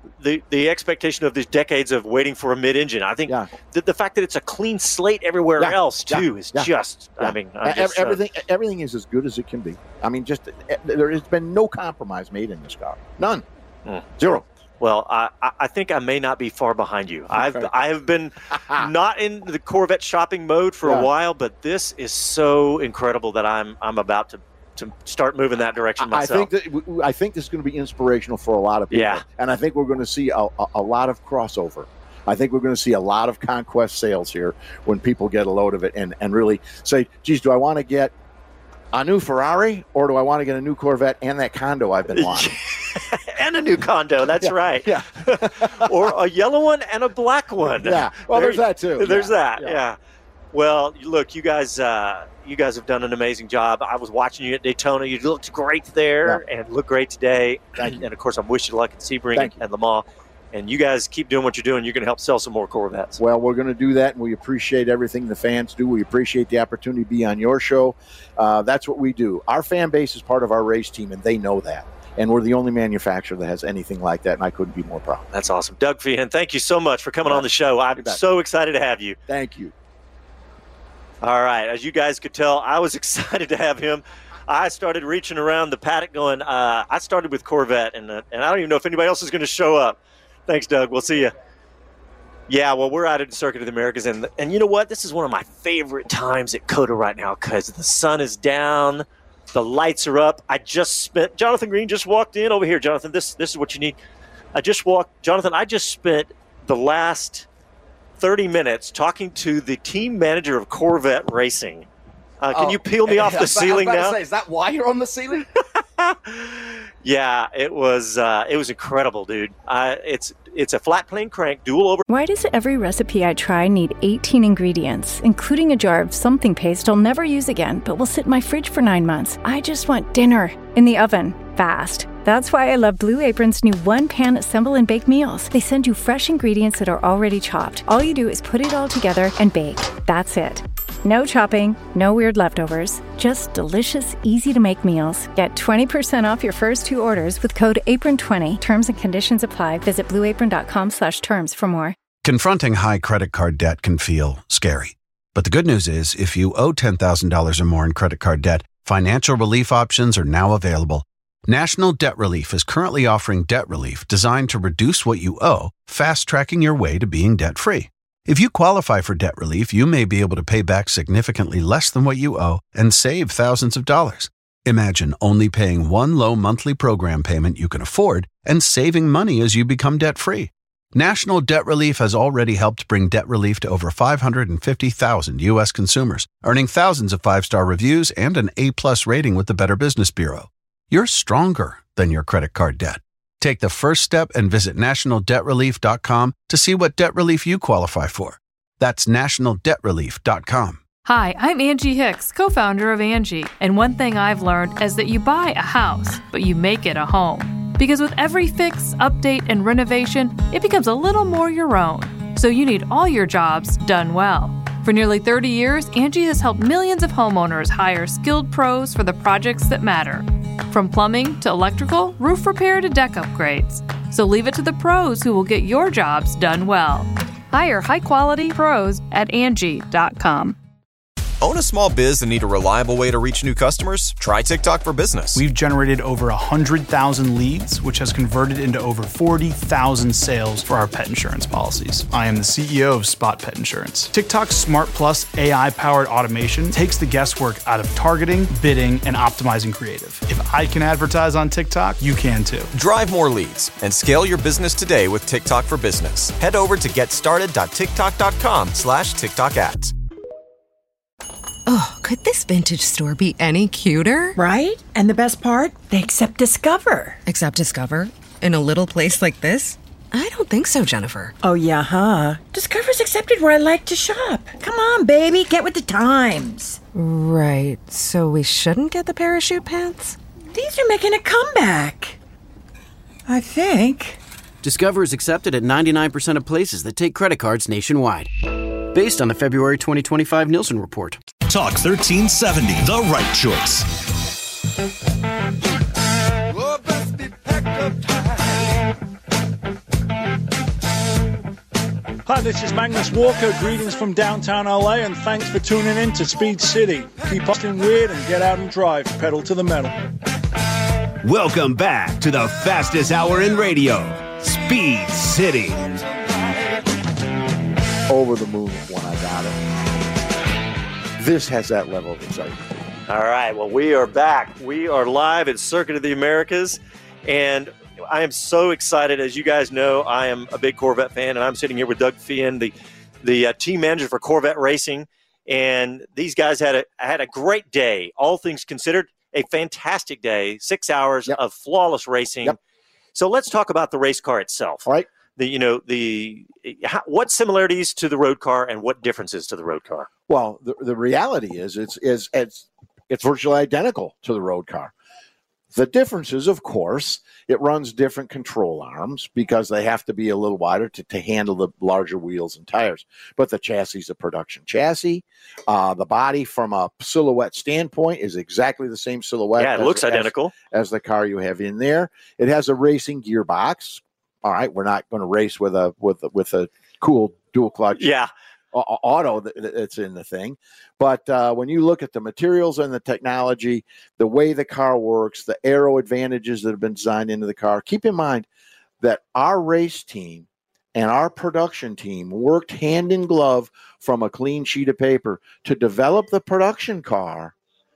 the, the expectation of these decades of waiting for a mid-engine. I think yeah. the, the fact that it's a clean slate everywhere yeah. else, too, yeah. is yeah. just, yeah. I mean, I'm just, everything uh, everything is as good as it can be. I mean, just there has been no compromise made in this car. None. Mm. Zero. Well, I, I think I may not be far behind you. I've Okay. I have been not in the Corvette shopping mode for Yeah. a while, but this is so incredible that I'm I'm about to, to start moving that direction I myself. think that I think this is going to be inspirational for a lot of people. Yeah. And I think we're going to see a, a, a lot of crossover. I think we're going to see a lot of conquest sales here when people get a load of it and, and really say, geez, do I want to get a new Ferrari or do I want to get a new Corvette and that condo I've been wanting? And a new condo, that's Yeah, right. Yeah. Or a yellow one and a black one. Yeah. Well, there's that too. There's Yeah, that, yeah. yeah. Well, look, you guys uh, you guys have done an amazing job. I was watching you at Daytona. You looked great there and look great today. And, and, of course, I'm wishing you luck at Sebring Thank and Le Mans. And you guys keep doing what you're doing. You're going to help sell some more Corvettes. Well, we're going to do that, and we appreciate everything the fans do. We appreciate the opportunity to be on your show. Uh, that's what we do. Our fan base is part of our race team, and they know that. And we're the only manufacturer that has anything like that, and I couldn't be more proud. That's awesome. Doug Feehan, thank you so much for coming Right. on the show. I'm so excited to have you. Thank you. All right. As you guys could tell, I was excited to have him. I started reaching around the paddock going, uh, I started with Corvette, and, uh, and I don't even know if anybody else is going to show up. Thanks, Doug. We'll see you. Yeah, well, we're out at the Circuit of the Americas, and and you know what? This is one of my favorite times at COTA right now because the sun is down, the lights are up. I just spent – Jonathan Green just walked in over here. Jonathan, this this is what you need. I just walked – Jonathan, I just spent the last thirty minutes talking to the team manager of Corvette Racing. Uh, can Oh, you peel me off I the was about- ceiling I was about now? to say, is that why you're on the ceiling? Yeah, it was uh, it was incredible, dude. Uh, it's it's a flat plane crank, dual over. Why does every recipe I try need eighteen ingredients, including a jar of something paste I'll never use again, but will sit in my fridge for nine months? I just want dinner in the oven, fast. That's why I love Blue Apron's new one-pan assemble and bake meals. They send you fresh ingredients that are already chopped. All you do is put it all together and bake. That's it. No chopping, no weird leftovers, just delicious, easy-to-make meals. Get twenty percent off your first two orders with code apron twenty. Terms and conditions apply. Visit blueapron.com slash terms for more. Confronting high credit card debt can feel scary. But the good news is, if you owe ten thousand dollars or more in credit card debt, financial relief options are now available. National Debt Relief is currently offering debt relief designed to reduce what you owe, fast-tracking your way to being debt-free. If you qualify for debt relief, you may be able to pay back significantly less than what you owe and save thousands of dollars. Imagine only paying one low monthly program payment you can afford and saving money as you become debt-free. National Debt Relief has already helped bring debt relief to over five hundred fifty thousand U S consumers, earning thousands of five-star reviews and an A-plus rating with the Better Business Bureau. You're stronger than your credit card debt. Take the first step and visit national debt relief dot com to see what debt relief you qualify for. That's national debt relief dot com. Hi, I'm Angie Hicks, co-founder of Angie, and one thing I've learned is that you buy a house, but you make it a home. Because with every fix, update, and renovation, it becomes a little more your own. So you need all your jobs done well. For nearly thirty years, Angie has helped millions of homeowners hire skilled pros for the projects that matter. From plumbing to electrical, roof repair to deck upgrades. So leave it to the pros who will get your jobs done well. Hire high-quality pros at Angie dot com. Own a small biz and need a reliable way to reach new customers? Try TikTok for Business. We've generated over one hundred thousand leads, which has converted into over forty thousand sales for our pet insurance policies. I am the C E O of Spot Pet Insurance. TikTok's Smart Plus A I-powered automation takes the guesswork out of targeting, bidding, and optimizing creative. If I can advertise on TikTok, you can too. Drive more leads and scale your business today with TikTok for Business. Head over to getstarted.tiktok.com slash TikTok ads. Oh, could this vintage store be any cuter? Right? And the best part? They accept Discover. Accept Discover? In a little place like this? I don't think so, Jennifer. Oh, yeah, huh? Discover's accepted where I like to shop. Come on, baby, get with the times. Right, so we shouldn't get the parachute pants? These are making a comeback. I think. Discover is accepted at ninety-nine percent of places that take credit cards nationwide. Based on the February twenty twenty-five Nielsen report. Talk thirteen seventy, the right choice. Hi, this is Magnus Walker. Greetings from downtown L A, and thanks for tuning in to Speed City. Keep Austin weird and get out and drive. Pedal to the metal. Welcome back to the fastest hour in radio, Speed City. Over the moon when I got it. This has that level of excitement. All right, well, we are back. We are live at Circuit of the Americas, and I am so excited. As you guys know, I am a big Corvette fan, and I'm sitting here with Doug Feehan, the the uh, team manager for Corvette Racing, and these guys had a had a great day. All things considered, a fantastic day. Six hours yep. of flawless racing. Yep. So let's talk about the race car itself. All right. The you know the how, what similarities to the road car and what differences to the road car? Well, the the reality is it's is it's it's virtually identical to the road car. The difference is, of course, it runs different control arms because they have to be a little wider to, to handle the larger wheels and tires. But the chassis is a production chassis. Uh, the body, from a silhouette standpoint, is exactly the same silhouette. Yeah, it as, looks identical. As, as the car you have in there. It has a racing gearbox. All right, we're not going to race with a with a, with a cool dual clutch. Yeah. Auto that's in the thing. But uh, when you look at the materials and the technology, the way the car works, the aero advantages that have been designed into the car, keep in mind that our race team and our production team worked hand in glove from a clean sheet of paper to develop the production car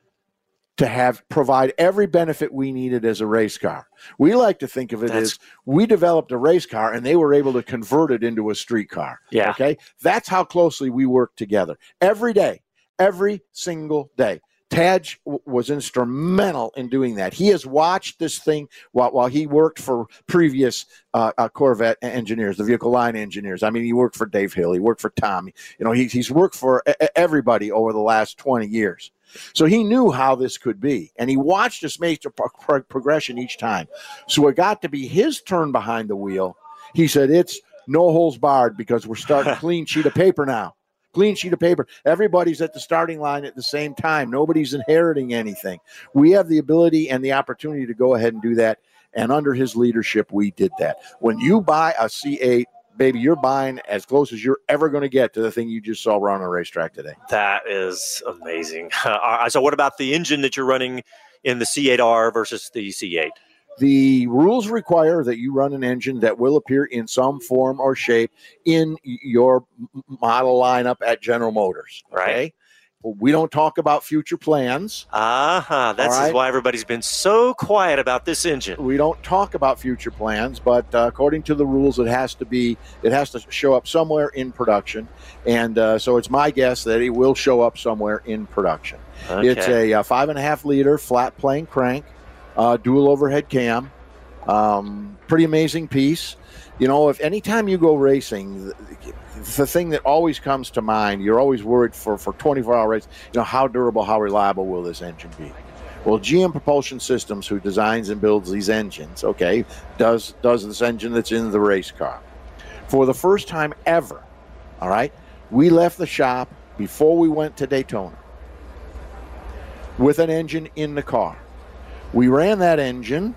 to have provide every benefit we needed as a race car. We like to think of it That's, as we developed a race car and they were able to convert it into a street car. Yeah. Okay. That's how closely we work together every day, every single day. Taj w- was instrumental in doing that. He has watched this thing while, while he worked for previous uh, uh, Corvette engineers, the vehicle line engineers. I mean, he worked for Dave Hill. He worked for Tommy. You know, he, he's worked for a- everybody over the last twenty years. So he knew how this could be, and he watched us make the pro- progression each time. So it got to be his turn behind the wheel. He said, it's no holes barred because we're starting clean sheet of paper now. Clean sheet of paper. Everybody's at the starting line at the same time. Nobody's inheriting anything. We have the ability and the opportunity to go ahead and do that, and under his leadership, we did that. When you buy a C eight, baby, you're buying as close as you're ever going to get to the thing you just saw run on a racetrack today. That is amazing. Uh, so what about the engine that you're running in the C eight R versus the C eight? The rules require that you run an engine that will appear in some form or shape in your model lineup at General Motors. Okay? Right. We don't talk about future plans. Uh-huh. That's right? Why everybody's been so quiet about this engine. We don't talk about future plans, but uh, according to the rules, it has to be, it has to show up somewhere in production. And uh, so it's my guess that it will show up somewhere in production. Okay. It's a, a five and a half liter flat plane crank, uh, dual overhead cam. Um, pretty amazing piece. You know, if anytime you go racing, the, the thing that always comes to mind, you're always worried for, for twenty-four hour race, you know, how durable, how reliable will this engine be? Well, G M Propulsion Systems, who designs and builds these engines, okay, does does this engine that's in the race car. For the first time ever, all right, we left the shop before we went to Daytona with an engine in the car. We ran that engine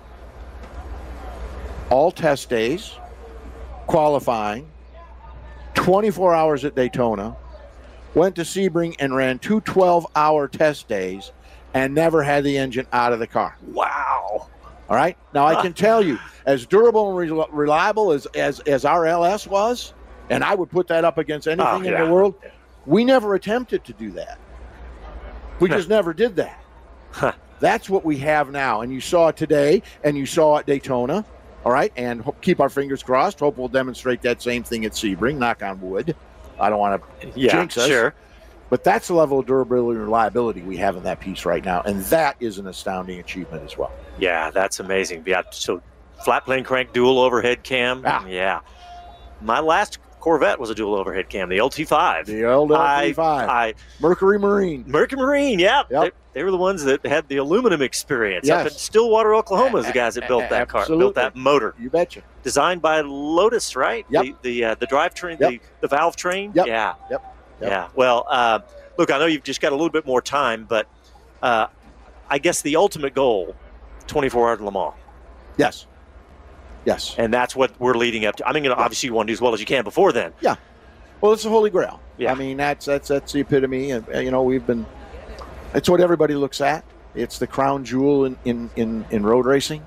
all test days, qualifying, twenty-four hours at Daytona, went to Sebring and ran two twelve-hour test days and never had the engine out of the car. Wow. All right? Now, I can tell you, as durable and re- reliable as, as, as our L S was, and I would put that up against anything oh, in yeah. the world, we never attempted to do that. We just never did that. Huh. That's what we have now. And you saw it today, and you saw it at Daytona. All right, and ho- keep our fingers crossed. Hope we'll demonstrate that same thing at Sebring. Knock on wood. I don't want to yeah, jinx us. Sure. But that's the level of durability and reliability we have in that piece right now, and that is an astounding achievement as well. Yeah, that's amazing. Yeah, so flat plane crank, dual overhead cam. Ah. Yeah. My last Corvette was a dual overhead cam, the L T five. The old L T five. I, I, Mercury Marine. Mercury Marine, yeah. Yep. They, they were the ones that had the aluminum experience. Yes. Up in Stillwater, Oklahoma, is the guys that built that car, built that motor. You betcha. Designed by Lotus, right? Yep. The the, uh, the drivetrain, Yep. the, the valve train? Yep. Yeah. Yep. Yep. Yeah. Well, uh, look, I know you've just got a little bit more time, but uh, I guess the ultimate goal, twenty-four hours Le Mans. Yes. Yes. And that's what we're leading up to. I mean, you know, obviously you want to do as well as you can before then. Yeah. Well, it's the Holy Grail. Yeah. I mean, that's that's that's the epitome, and you know, we've been. It's what everybody looks at. It's the crown jewel in in in, in road racing.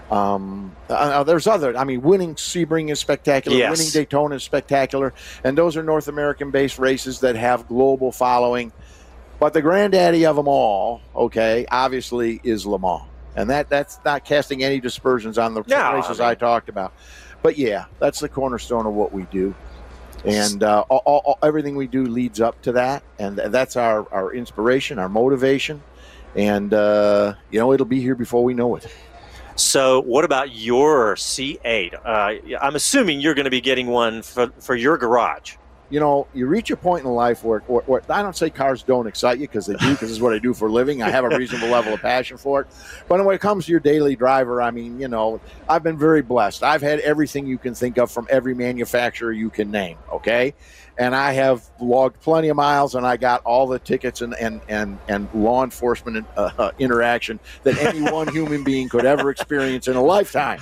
Um, uh, there's other. I mean, winning Sebring is spectacular. Yes. Winning Daytona is spectacular, and those are North American-based races that have global following. But the granddaddy of them all, okay, obviously is Le Mans, and that that's not casting any dispersions on the No, races I mean- I talked about. But yeah, that's the cornerstone of what we do. And uh, all, all, all, everything we do leads up to that, and th- that's our, our inspiration, our motivation, and uh, you know, it'll be here before we know it. So what about your C eight? Uh, I'm assuming you're going to be getting one for, for your garage. You know, you reach a point in life where, where, where I don't say cars don't excite you, because they do, because this is what I do for a living. I have a reasonable level of passion for it. But when it comes to your daily driver, I mean, you know, I've been very blessed. I've had everything you can think of from every manufacturer you can name, okay? And I have logged plenty of miles, and I got all the tickets and, and, and, and law enforcement uh, interaction that any one human being could ever experience in a lifetime.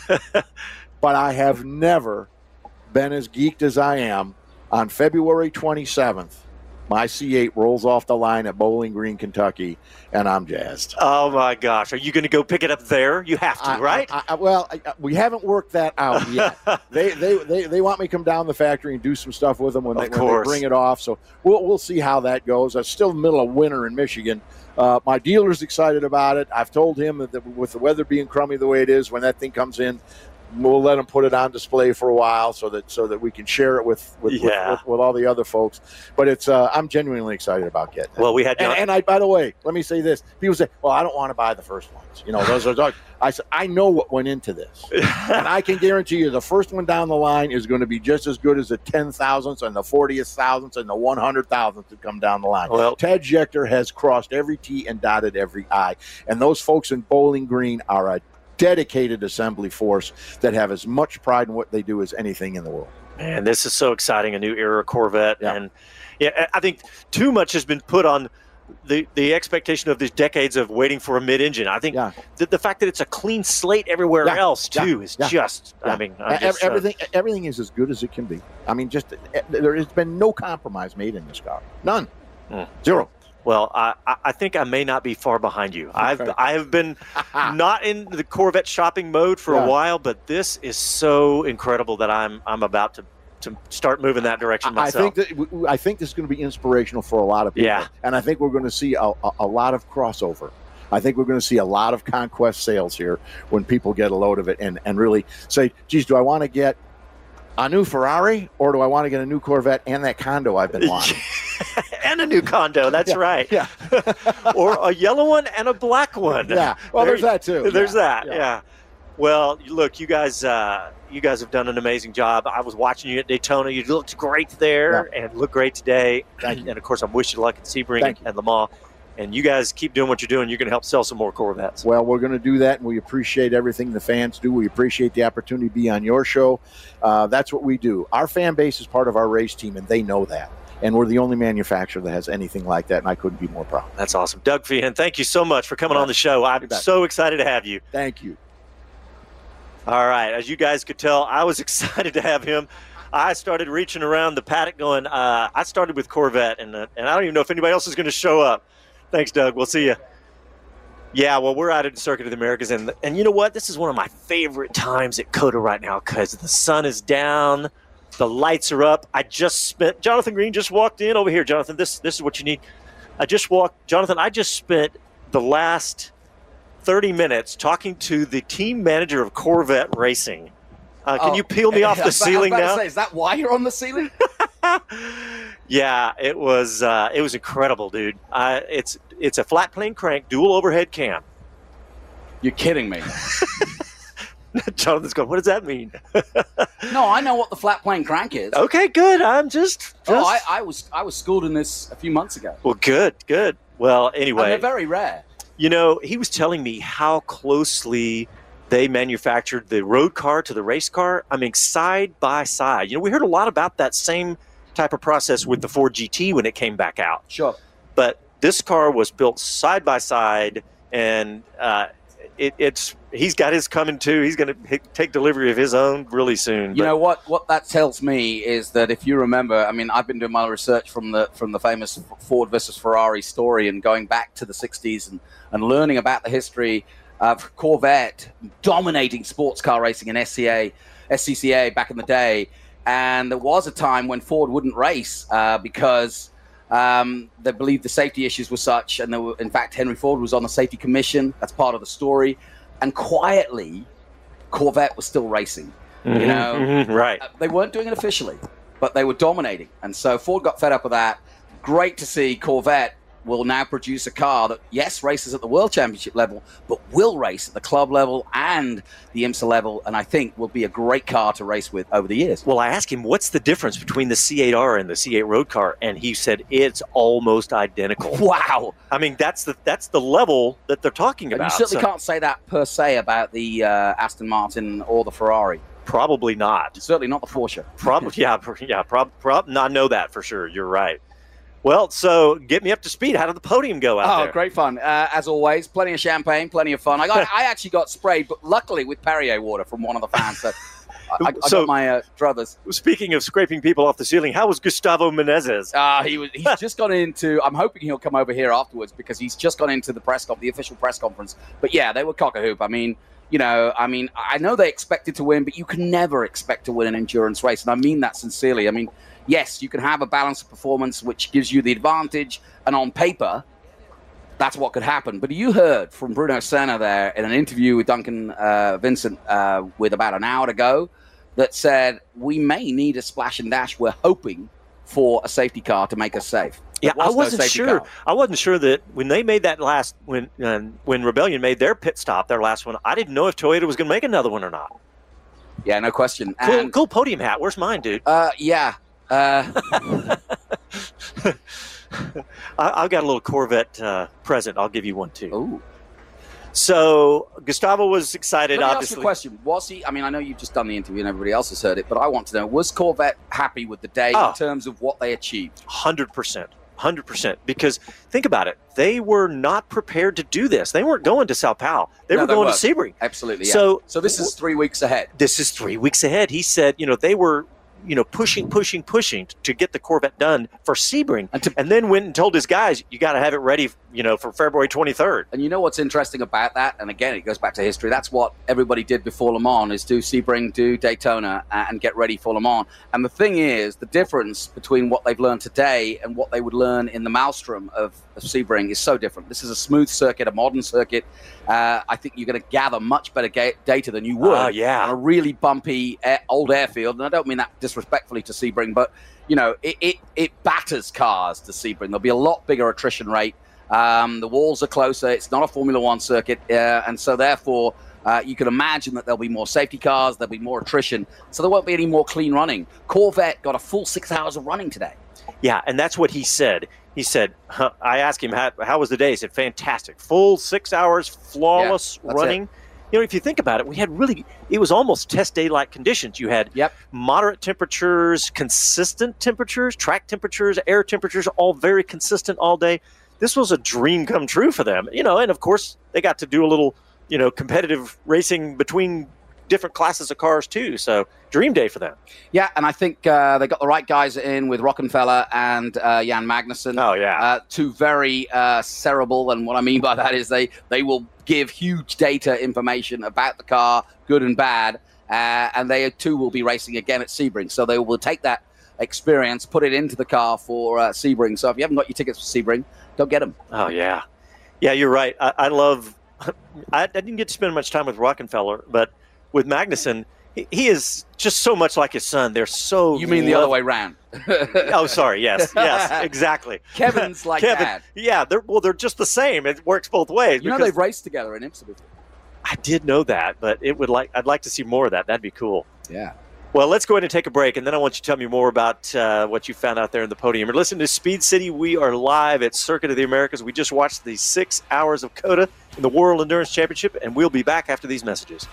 But I have never been as geeked as I am. On February twenty-seventh, my C eight rolls off the line at Bowling Green, Kentucky, and I'm jazzed. Oh, my gosh. Are you going to go pick it up there? You have to, I, right? I, I, well, I, we haven't worked that out yet. they, they they they want me to come down the factory and do some stuff with them when, they, Of when they course. bring it off. So we'll we'll see how that goes. It's still the middle of winter in Michigan. Uh, my dealer's excited about it. I've told him that the, with the weather being crummy the way it is, when that thing comes in, we'll let them put it on display for a while so that so that we can share it with with, Yeah. with, with, with all the other folks. But it's uh, I'm genuinely excited about getting it. Well, we had and, John- and I by the way, let me say this: people say, "Well, I don't want to buy the first ones." You know, those are dark. I said, I know what went into this, and I can guarantee you, the first one down the line is going to be just as good as the ten thousandths and the fortieth thousandths and the one hundred thousandths that come down the line. Well- Ted Schechter has crossed every T and dotted every I, and those folks in Bowling Green are a dedicated assembly force that have as much pride in what they do as anything in the world. Man, this is so exciting, a new era Corvette. Yeah. And yeah, I think too much has been put on the, the expectation of these decades of waiting for a mid-engine. I think Yeah. the, the fact that it's a clean slate everywhere Yeah. else, too, Yeah. is Yeah. just, Yeah. I mean, I'm E- just, uh, everything everything is as good as it can be. I mean, just eh, there has been no compromise made in this car. None. Mm. Zero. Well, I, I- I think I may not be far behind you. I've Okay. I have been not in the Corvette shopping mode for Yeah. a while, but this is so incredible that I'm I'm about to, to start moving that direction I myself. think that w- w- I think this is going to be inspirational for a lot of people. Yeah. And I think we're going to see a, a, a lot of crossover. I think we're going to see a lot of conquest sales here when people get a load of it and, and really say, geez, do I want to get a new Ferrari or do I want to get a new Corvette and that condo I've been wanting? and a new condo, that's Yeah, right. yeah. Or a yellow one and a black one. Yeah. Well, there's that too. There's Yeah, that, yeah. yeah. Well, look, you guys, uh, you guys have done an amazing job. I was watching you at Daytona. You looked great there and look great today. Thank you. And of course, I wish you luck at Sebring Thank and Le Mans. And you guys keep doing what you're doing. You're going to help sell some more Corvettes. Well, we're going to do that, and we appreciate everything the fans do. We appreciate the opportunity to be on your show. Uh, that's what we do. Our fan base is part of our race team, and they know that. And we're the only manufacturer that has anything like that, and I couldn't be more proud. That's awesome. Doug Feehan, thank you so much for coming on the show. I'm bet. so excited to have you. Thank you. All right. As you guys could tell, I was excited to have him. I started reaching around the paddock going, uh, I started with Corvette, and, uh, and I don't even know if anybody else is going to show up. Thanks, Doug. We'll see you. Yeah, well, we're out at the Circuit of the Americas, and and you know what? This is one of my favorite times at COTA right now because the sun is down, the lights are up. I just spent – Jonathan Green just walked in over here. Jonathan, this this is what you need. I just walked – Jonathan, I just spent the last thirty minutes talking to the team manager of Corvette Racing. Uh, can Oh, you peel me off I the was about- I was ceiling about to now? say, is that why you're on the ceiling? Yeah, it was uh, it was incredible, dude. Uh, it's it's a flat plane crank, dual overhead cam. You're kidding me. Jonathan's going, what does that mean? No, I know what the flat plane crank is. Okay, good. I'm just, just Oh, I, I was I was schooled in this a few months ago. well, good, good. Well, And anyway, they're very rare. you know, he was telling me how closely they manufactured the road car to the race car. I mean, side by side. You know, we heard a lot about that same type of process with the Ford G T when it came back out. Sure. But this car was built side by side, and uh, it, it's he's got his coming too. He's going to take delivery of his own really soon. You but. know what? What that tells me is that if you remember, I mean, I've been doing my research from the from the famous Ford versus Ferrari story and going back to the sixties and, and learning about the history of Corvette dominating sports car racing in S C A, S C C A back in the day. And there was a time when Ford wouldn't race uh, because um, they believed the safety issues were such. And there were, in fact, Henry Ford was on the safety commission. That's part of the story. And quietly, Corvette was still racing. Mm-hmm, you know, mm-hmm, right? Uh, they weren't doing it officially, but they were dominating. And so Ford got fed up with that. Great to see Corvette will now produce a car that, yes, races at the World Championship level, but will race at the club level and the IMSA level, and I think will be a great car to race with over the years. Well, I asked him, what's the difference between the C eight R and the C eight road car? And he said, it's almost identical. Wow. I mean, that's the that's the level that they're talking And about. you certainly so. can't say that per se about the uh, Aston Martin or the Ferrari. Probably not. Certainly not the Porsche. Probably, yeah, yeah, prob, prob, I know that for sure. You're right. Well, so get me up to speed. How did the podium go out oh, there? great fun. Uh, as always, plenty of champagne, plenty of fun. I got, I actually got sprayed, but luckily with Perrier water from one of the fans. So I, I so, got my uh, druthers. Speaking of scraping people off the ceiling, how was Gustavo Menezes? Uh, he was, he's just gone into, I'm hoping he'll come over here afterwards because he's just gone into the press conference, the official press conference. But yeah, they were cock-a-hoop. I mean, you know, I mean, I know they expected to win, but you can never expect to win an endurance race. And I mean that sincerely. I mean, yes, you can have a balanced performance, which gives you the advantage. And on paper, that's what could happen. But you heard from Bruno Senna there in an interview with Duncan uh, Vincent uh, with about an hour to go that said, we may need a splash and dash. We're hoping for a safety car to make us safe. Yeah, I wasn't no sure. Car. I wasn't sure that when they made that last when uh, when Rebellion made their pit stop, their last one. I didn't know if Toyota was going to make another one or not. Yeah, no question. Cool, and, cool podium hat. Where's mine, dude? Uh, yeah. Uh, I, I've got a little Corvette uh, present. I'll give you one too. Ooh. So Gustavo was excited. Let me obviously, ask you a question. Was he? I mean, I know you've just done the interview and everybody else has heard it, but I want to know: was Corvette happy with the day oh, in terms of what they achieved? Hundred percent. Hundred percent. Because think about it, they were not prepared to do this. They weren't going to Sao Paulo. They no, were they going weren't. to Sebring. Absolutely. Yeah. So, so this is three weeks ahead. This is three weeks ahead. He said, you know, they were, you know, pushing, pushing, pushing to get the Corvette done for Sebring, and, to, and then went and told his guys, you got to have it ready, you know, for February twenty-third. And you know what's interesting about that? And again, it goes back to history. That's what everybody did before Le Mans: is do Sebring, do Daytona, and get ready for Le Mans. And the thing is, the difference between what they've learned today and what they would learn in the maelstrom of, of Sebring is so different. This is a smooth circuit, a modern circuit. Uh, I think you're going to gather much better ga- data than you would uh, yeah. on a really bumpy air, old airfield. And I don't mean that disrespectfully to Sebring, but you know, it, it, it batters cars to Sebring. There'll be a lot bigger attrition rate. Um, the walls are closer. It's not a Formula One circuit. Uh, and so therefore, uh, you can imagine that there'll be more safety cars. There'll be more attrition. So there won't be any more clean running. Corvette got a full six hours of running today. Yeah, and that's what he said. He said, huh, I asked him, how, how was the day? He said, fantastic. Full six hours, flawless yeah, running. It. You know, if you think about it, we had really, it was almost test day-like conditions. You had yep. moderate temperatures, consistent temperatures, track temperatures, air temperatures, all very consistent all day. This was a dream come true for them, you know, and of course they got to do a little, you know, competitive racing between different classes of cars too. So dream day for them. Yeah, and I think uh, they got the right guys in with Rockenfeller and uh, Jan Magnussen. Oh yeah, uh, two very uh, cerebral, and what I mean by that is they they will give huge data information about the car, good and bad, uh, and they too will be racing again at Sebring. So they will take that experience, put it into the car for uh, Sebring. So if you haven't got your tickets for Sebring, don't get them. Oh yeah, yeah, you're right. I, I love. I, I didn't get to spend much time with Rockenfeller, but with Magnussen, he, he is just so much like his son. They're so. You mean the other way around? Oh, sorry. Yes, yes, exactly. Kevin's like Kevin, that. Yeah, they're well, they're just the same. It works both ways. You know they've raced together in IMSA before. I did know that, but it would like I'd like to see more of that. That'd be cool. Yeah. Well, let's go ahead and take a break, and then I want you to tell me more about uh, what you found out there in the podium. You're listening to Speed City. We are live at Circuit of the Americas. We just watched the six hours of COTA in the World Endurance Championship, and we'll be back after these messages.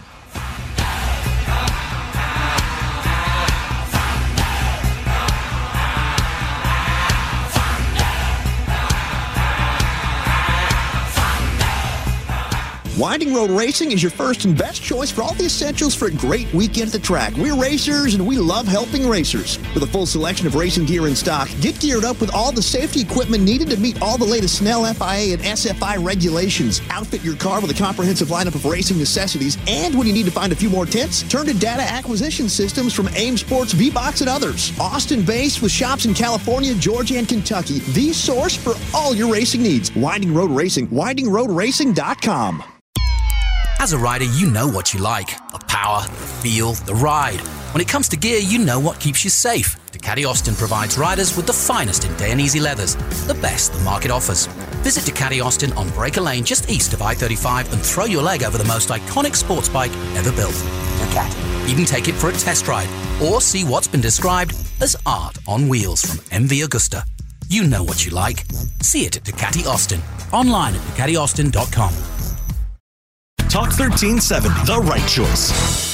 Winding Road Racing is your first and best choice for all the essentials for a great weekend at the track. We're racers, and we love helping racers. With a full selection of racing gear in stock, get geared up with all the safety equipment needed to meet all the latest Snell F I A and S F I regulations. Outfit your car with a comprehensive lineup of racing necessities, and when you need to find a few more tents, turn to data acquisition systems from AIM Sports, V-Box, and others. Austin-based with shops in California, Georgia, and Kentucky. The source for all your racing needs. Winding Road Racing. winding road racing dot com. As a rider, you know what you like. The power, the feel, the ride. When it comes to gear, you know what keeps you safe. Ducati Austin provides riders with the finest in Dainese leathers, the best the market offers. Visit Ducati Austin on Breaker Lane just east of I thirty-five and throw your leg over the most iconic sports bike ever built. Ducati. Even take it for a test ride or see what's been described as art on wheels from M V Agusta. You know what you like. See it at Ducati Austin. Online at ducati austin dot com. Talk thirteen seventy, the right choice.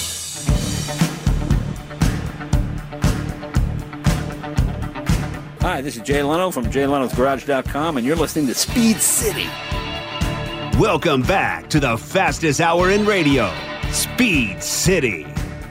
Hi, this is Jay Leno from jay lenos garage dot com, and you're listening to Speed City. Welcome back to the fastest hour in radio, Speed City.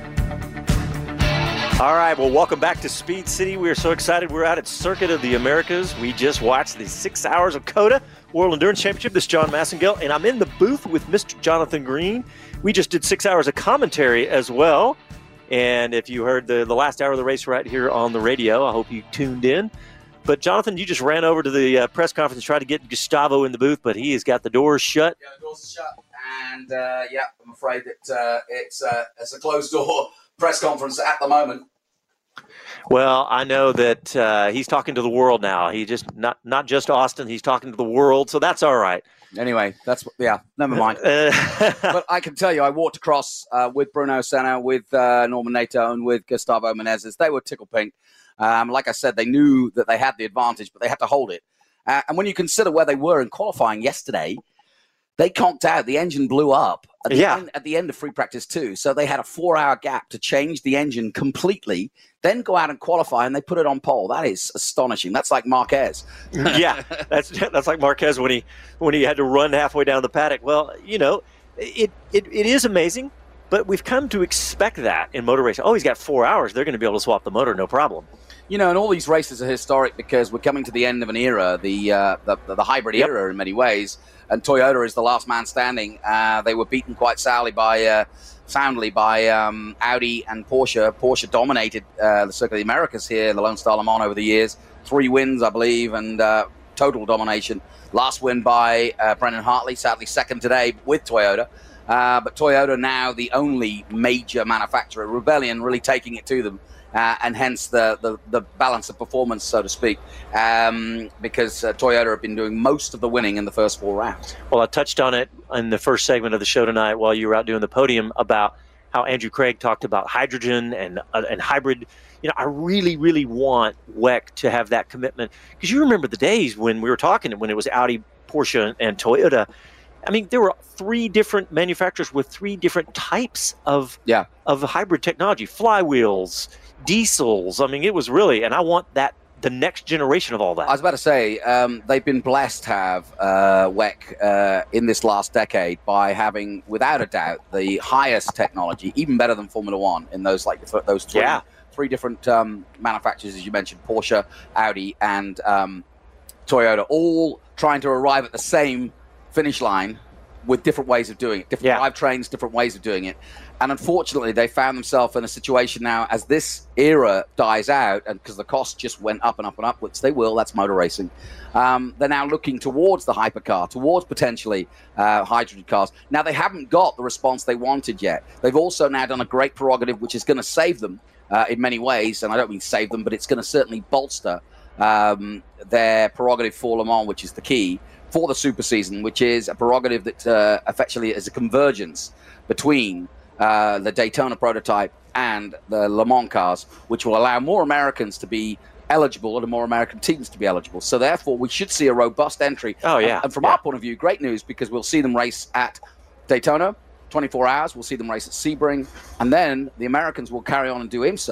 All right, well, welcome back to Speed City. We are so excited. We're out at Circuit of the Americas. We just watched the six hours of COTA World Endurance Championship. This is John Massengale, and I'm in the booth with Mister Jonathan Green. We just did six hours of commentary as well. And if you heard the, the last hour of the race right here on the radio, I hope you tuned in. But, Jonathan, you just ran over to the uh, press conference and tried to get Gustavo in the booth, but he has got the doors shut. Yeah, the doors are shut. And, uh, yeah, I'm afraid that uh, it's, uh, it's a closed-door press conference at the moment. Well, I know that uh, he's talking to the world now. He just not not just Austin. He's talking to the world, so that's all right. Anyway, that's yeah. Never mind. But I can tell you, I walked across uh, with Bruno Senna, with uh, Norman Nato, and with Gustavo Menezes. They were tickle pink. Um, like I said, they knew that they had the advantage, but they had to hold it. Uh, and when you consider where they were in qualifying yesterday, they conked out. The engine blew up at the, yeah. end, at the end of free practice two. So they had a four-hour gap to change the engine completely, then go out and qualify, and they put it on pole. That is astonishing. That's like Marquez. yeah, that's that's like Marquez when he when he had to run halfway down the paddock. Well, you know, it it, it is amazing, but we've come to expect that in motor racing. Oh, he's got four hours. They're going to be able to swap the motor, no problem. You know, and all these races are historic because we're coming to the end of an era, the uh, the, the, the hybrid Yep. era in many ways. And Toyota is the last man standing. Uh, they were beaten quite soundly by, uh, soundly by um, Audi and Porsche. Porsche dominated uh, the Circuit of the Americas here, the Lone Star Le Mans over the years. Three wins, I believe, and uh, total domination. Last win by uh, Brendan Hartley, sadly second today with Toyota. Uh, but Toyota now the only major manufacturer. Rebellion really taking it to them. Uh, and hence the, the, the balance of performance, so to speak, um, because uh, Toyota have been doing most of the winning in the first four rounds. Well, I touched on it in the first segment of the show tonight while you were out doing the podium about how Andrew Craig talked about hydrogen and uh, and hybrid. You know, I really, really want W E C to have that commitment, because you remember the days when we were talking, when it was Audi, Porsche, and Toyota. I mean, there were three different manufacturers with three different types of yeah. of hybrid technology, flywheels, diesels. I mean, it was really, and I want that, the next generation of all that. I was about to say, um, they've been blessed to have uh, W E C uh, in this last decade by having, without a doubt, the highest technology, even better than Formula One in those like those three, Yeah. three different um, manufacturers, as you mentioned, Porsche, Audi, and um, Toyota, all trying to arrive at the same finish line with different ways of doing it, different Yeah. drivetrains, different ways of doing it. And unfortunately, they found themselves in a situation now as this era dies out, and because the cost just went up and up and up, which they will, that's motor racing. Um, they're now looking towards the hypercar, towards potentially uh, hydrogen cars. Now, they haven't got the response they wanted yet. They've also now done a great prerogative, which is going to save them uh, in many ways. And I don't mean save them, but it's going to certainly bolster um, their prerogative for Le Mans, which is the key for the super season, which is a prerogative that uh, effectively is a convergence between uh, the Daytona prototype and the Le Mans cars, which will allow more Americans to be eligible and more American teams to be eligible. So therefore, we should see a robust entry. Oh, yeah. And, and from Yeah. our point of view, great news, because we'll see them race at Daytona, twenty-four hours. We'll see them race at Sebring. And then the Americans will carry on and do IMSA.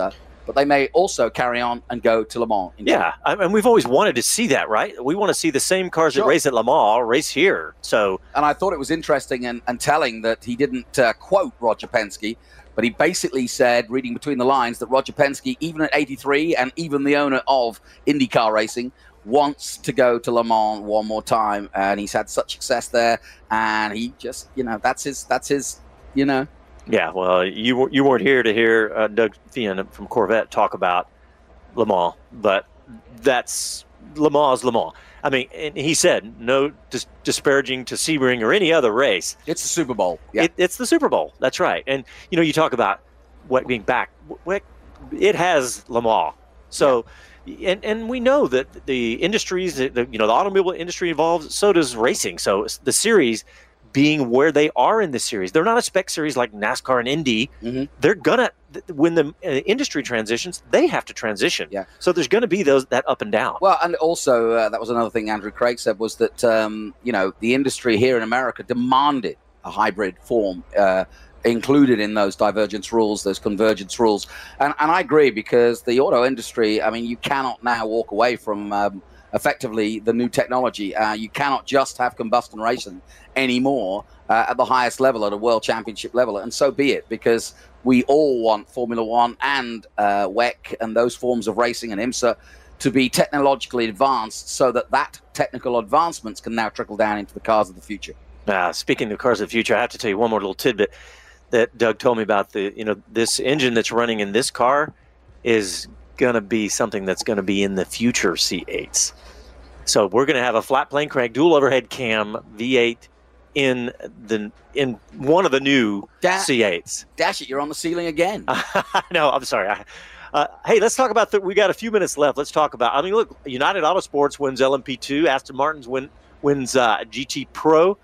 but they may also carry on and go to Le Mans. Yeah, I mean, we've always wanted to see that, right? We want to see the same cars Sure. that race at Le Mans race here. So, and I thought it was interesting and, and telling that he didn't uh, quote Roger Penske, but he basically said, reading between the lines, that Roger Penske, even at eighty-three, and even the owner of IndyCar Racing, wants to go to Le Mans one more time, and he's had such success there, and he just, you know, that's his, that's his, you know. yeah, well, you you weren't here to hear uh, Doug Thean from Corvette talk about Le Mans, but that's Le Mans, Le Mans. I mean, and he said no dis- disparaging to Sebring or any other race. It's the Super Bowl. Yeah, it, it's the Super Bowl. That's right. And you know, you talk about what being back. What, it has Le Mans. So, yeah. and and we know that the industries, the, the you know, the automobile industry involved. So does racing. So the series being where they are in the series, they're not a spec series like NASCAR and Indy. Mm-hmm. They're gonna when the uh, industry transitions, they have to transition. Yeah. So there's going to be those that up and down. Well, and also uh, that was another thing Andrew Craig said, was that um, you know, the industry here in America demanded a hybrid form uh, included in those divergence rules, those convergence rules, and and I agree, because the auto industry, I mean, you cannot now walk away from um, effectively the new technology. Uh, you cannot just have combustion racing anymore uh, at the highest level, at a world championship level, and so be it, because we all want Formula One and uh, W E C and those forms of racing and IMSA to be technologically advanced, so that that technical advancements can now trickle down into the cars of the future. Uh, speaking of cars of the future, I have to tell you one more little tidbit that Doug told me about. The you know, this engine that's running in this car is going to be something that's going to be in the future C eights. So we're going to have a flat plane crank, dual overhead cam V eight in the in one of the new Da- C eights. Dash it, you're on the ceiling again. No, I'm sorry. I, uh, hey, let's talk about the. We got a few minutes left. Let's talk about. I mean, look, United Autosports wins L M P two. Aston Martin's win wins uh, G T Pro,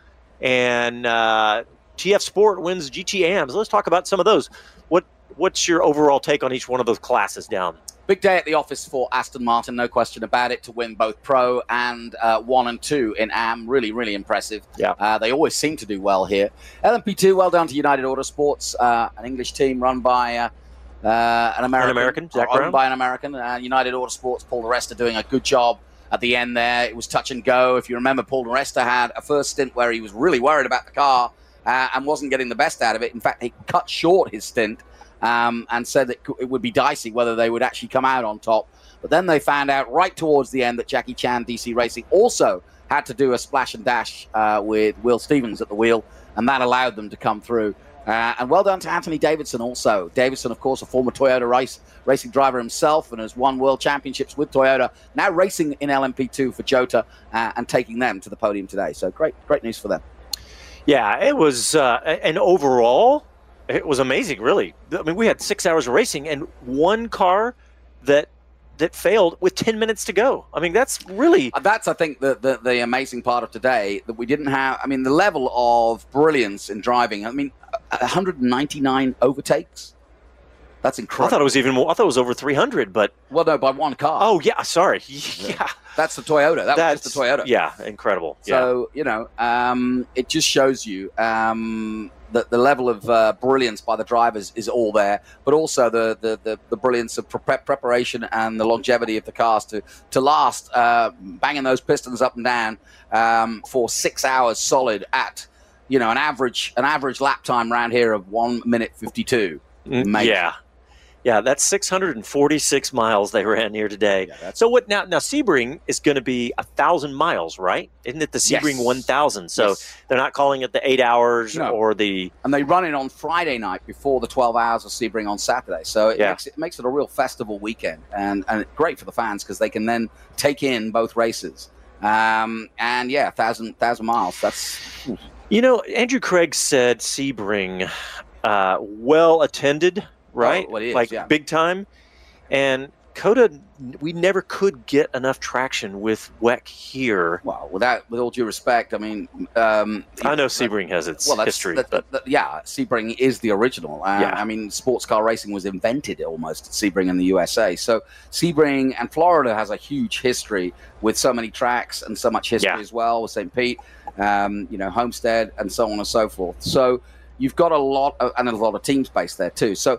and uh, T F Sport wins G T A M S. Let's talk about some of those. What what's your overall take on each one of those classes down? Big day at the office for Aston Martin, no question about it, to win both Pro and uh, one and two in A M. Really, really impressive. Yeah. Uh, they always seem to do well here. L M P two, well done to United Autosports, uh, an English team run by uh, uh, an American. An American, Zach owned Brown. by an American. Uh, United Autosports, Paul di Resta doing a good job at the end there. It was touch and go. If you remember, Paul di Resta had a first stint where he was really worried about the car uh, and wasn't getting the best out of it. In fact, he cut short his stint. Um, and said that it would be dicey whether they would actually come out on top. But then they found out right towards the end that Jackie Chan, D C Racing, also had to do a splash and dash uh, with Will Stevens at the wheel, and that allowed them to come through. Uh, and well done to Anthony Davidson also. Davidson, of course, a former Toyota race, racing driver himself, and has won world championships with Toyota, now racing in L M P two for Jota uh, and taking them to the podium today. So great, great news for them. Yeah, it was, uh, and overall, it was amazing, really. I mean, we had six hours of racing and one car that that failed with ten minutes to go. I mean, that's really... That's, I think, the, the, the amazing part of today, that we didn't have... I mean, the level of brilliance in driving. I mean, one hundred ninety-nine overtakes. That's incredible. I thought it was even more. I thought it was over three hundred, but... Well, no, by one car. Oh, yeah, sorry. Yeah. That's the Toyota. That That's, was just the Toyota. Yeah, incredible. So, yeah. you know, um, it just shows you um, that the level of uh, brilliance by the drivers is all there, but also the the, the, the brilliance of pre- preparation and the longevity of the cars to, to last, uh, banging those pistons up and down um, for six hours solid at, you know, an average an average lap time around here of one minute fifty-two. Mm, yeah. Yeah, that's six hundred forty-six miles they ran here today. Yeah, so what now? Now Sebring is going to be a thousand miles, right? Isn't it the Sebring yes. one thousand? So yes. they're not calling it the eight hours no. or the. And they run it on Friday night before the twelve hours of Sebring on Saturday. So it, yeah. makes, it makes it a real festival weekend, and and great for the fans because they can then take in both races. Um, and yeah, thousand thousand miles. That's. You know, Andrew Craig said Sebring, uh, well attended. Right? Oh, it is, like yeah. big time. And COTA, we never could get enough traction with W E C here. Well, without, with all due respect, I mean... Um, I know Sebring has its well, that's, history. That, but that, yeah, Sebring is the original. Uh, yeah. I mean, sports car racing was invented almost at Sebring in the U S A. So Sebring and Florida has a huge history with so many tracks and so much history yeah. as well with Saint Pete, um, you know, Homestead, and so on and so forth. So you've got a lot of, and a lot of team space there too. So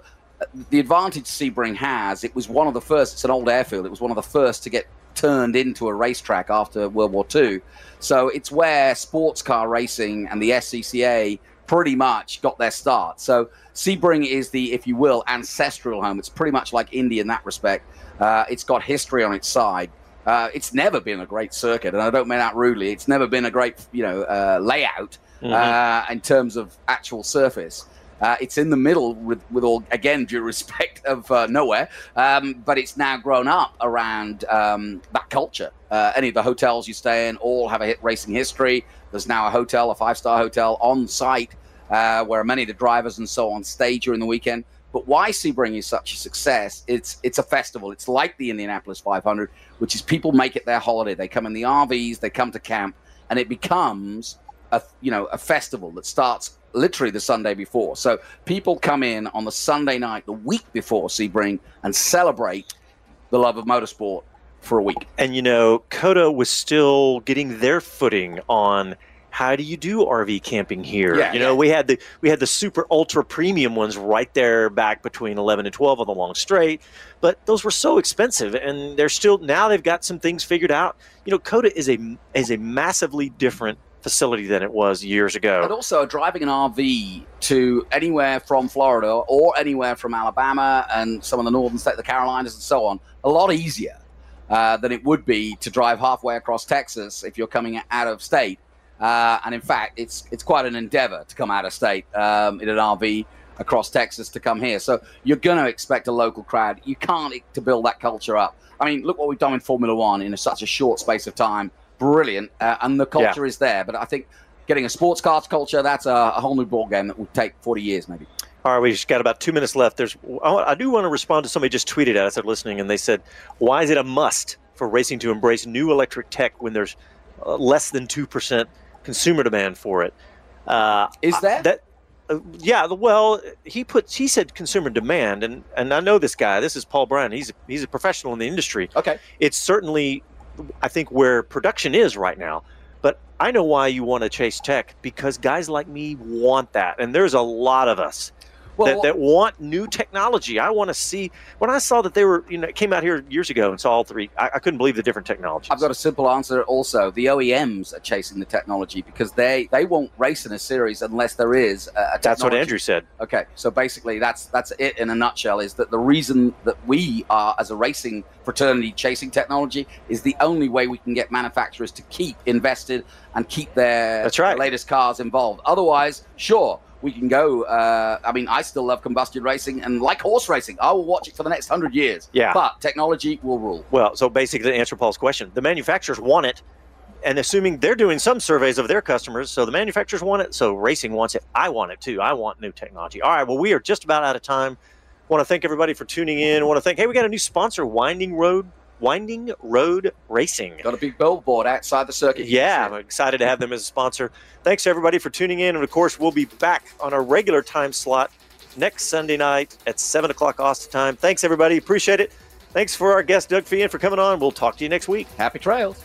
the advantage Sebring has, it was one of the first, it's an old airfield, it was one of the first to get turned into a racetrack after World War Two. So it's where sports car racing and the S C C A pretty much got their start. So Sebring is the, if you will, ancestral home. It's pretty much like Indy in that respect. Uh, it's got history on its side. Uh, it's never been a great circuit, and I don't mean that rudely. It's never been a great, you know, uh, layout mm-hmm. uh, in terms of actual surface. Uh, it's in the middle with, with all, again, due respect of uh, nowhere, um, but it's now grown up around um, that culture. Uh, any of the hotels you stay in all have a hit racing history. There's now a hotel, a five-star hotel on site uh, where many of the drivers and so on stay during the weekend. But why Sebring is such a success, it's it's a festival. It's like the Indianapolis five hundred, which is people make it their holiday. They come in the R Vs, they come to camp, and it becomes a, you know, a festival that starts literally the Sunday before. So people come in on the Sunday night, the week before Sebring, and celebrate the love of motorsport for a week. And, you know, COTA was still getting their footing on how do you do R V camping here? Yeah, you know, yeah. we had the we had the super ultra premium ones right there back between eleven and twelve on the long straight, but those were so expensive, and they're still now they've got some things figured out. You know, COTA is a is a massively different facility than it was years ago. But also driving an R V to anywhere from Florida or anywhere from Alabama and some of the northern states, the Carolinas and so on, a lot easier uh, than it would be to drive halfway across Texas if you're coming out of state. Uh, and in fact, it's it's quite an endeavor to come out of state um, in an R V across Texas to come here. So you're going to expect a local crowd. You can't to build that culture up. I mean, look what we've done in Formula One in a, such a short space of time. Brilliant. Uh, and the culture Yeah. is there. But I think getting a sports car culture, that's a, a whole new ball game that will take forty years maybe. All right, we just got about two minutes left. There's, I I do want to respond to somebody just tweeted at us. They're listening, and they said, "Why is it a must for racing to embrace new electric tech when there's uh, less than two percent consumer demand for it?" Uh, is there? I, that, uh, yeah. Well, he puts he said consumer demand, and, and I know this guy. This is Paul Bryan. He's he's a professional in the industry. Okay, it's certainly, I think, where production is right now. But I know why you want to chase tech, because guys like me want that, and there's a lot of us. Well, that, that want new technology. I want to see. When I saw that they were, you know, came out here years ago and saw all three, I, I couldn't believe the different technologies. I've got a simple answer also. The O E Ms are chasing the technology because they, they won't race in a series unless there is a, a technology. That's what Andrew said. Okay, so basically that's that's it in a nutshell, is that the reason that we are, as a racing fraternity, chasing technology is the only way we can get manufacturers to keep invested and keep their That's right. latest cars involved. Otherwise, sure, we can go. Uh, I mean, I still love combustion racing and like horse racing. I will watch it for the next hundred years. Yeah. But technology will rule. Well, so basically to answer Paul's question, the manufacturers want it, and assuming they're doing some surveys of their customers, so the manufacturers want it, so racing wants it. I want it too. I want new technology. All right, well, we are just about out of time. Want to thank everybody for tuning in. Want to thank, hey, we got a new sponsor, Winding Road Winding Road Racing. Got a big billboard outside the circuit. Yeah, I'm excited to have them as a sponsor. Thanks, everybody, for tuning in. And, of course, we'll be back on our regular time slot next Sunday night at seven o'clock Austin time. Thanks, everybody. Appreciate it. Thanks for our guest, Doug Feehan, for coming on. We'll talk to you next week. Happy trails.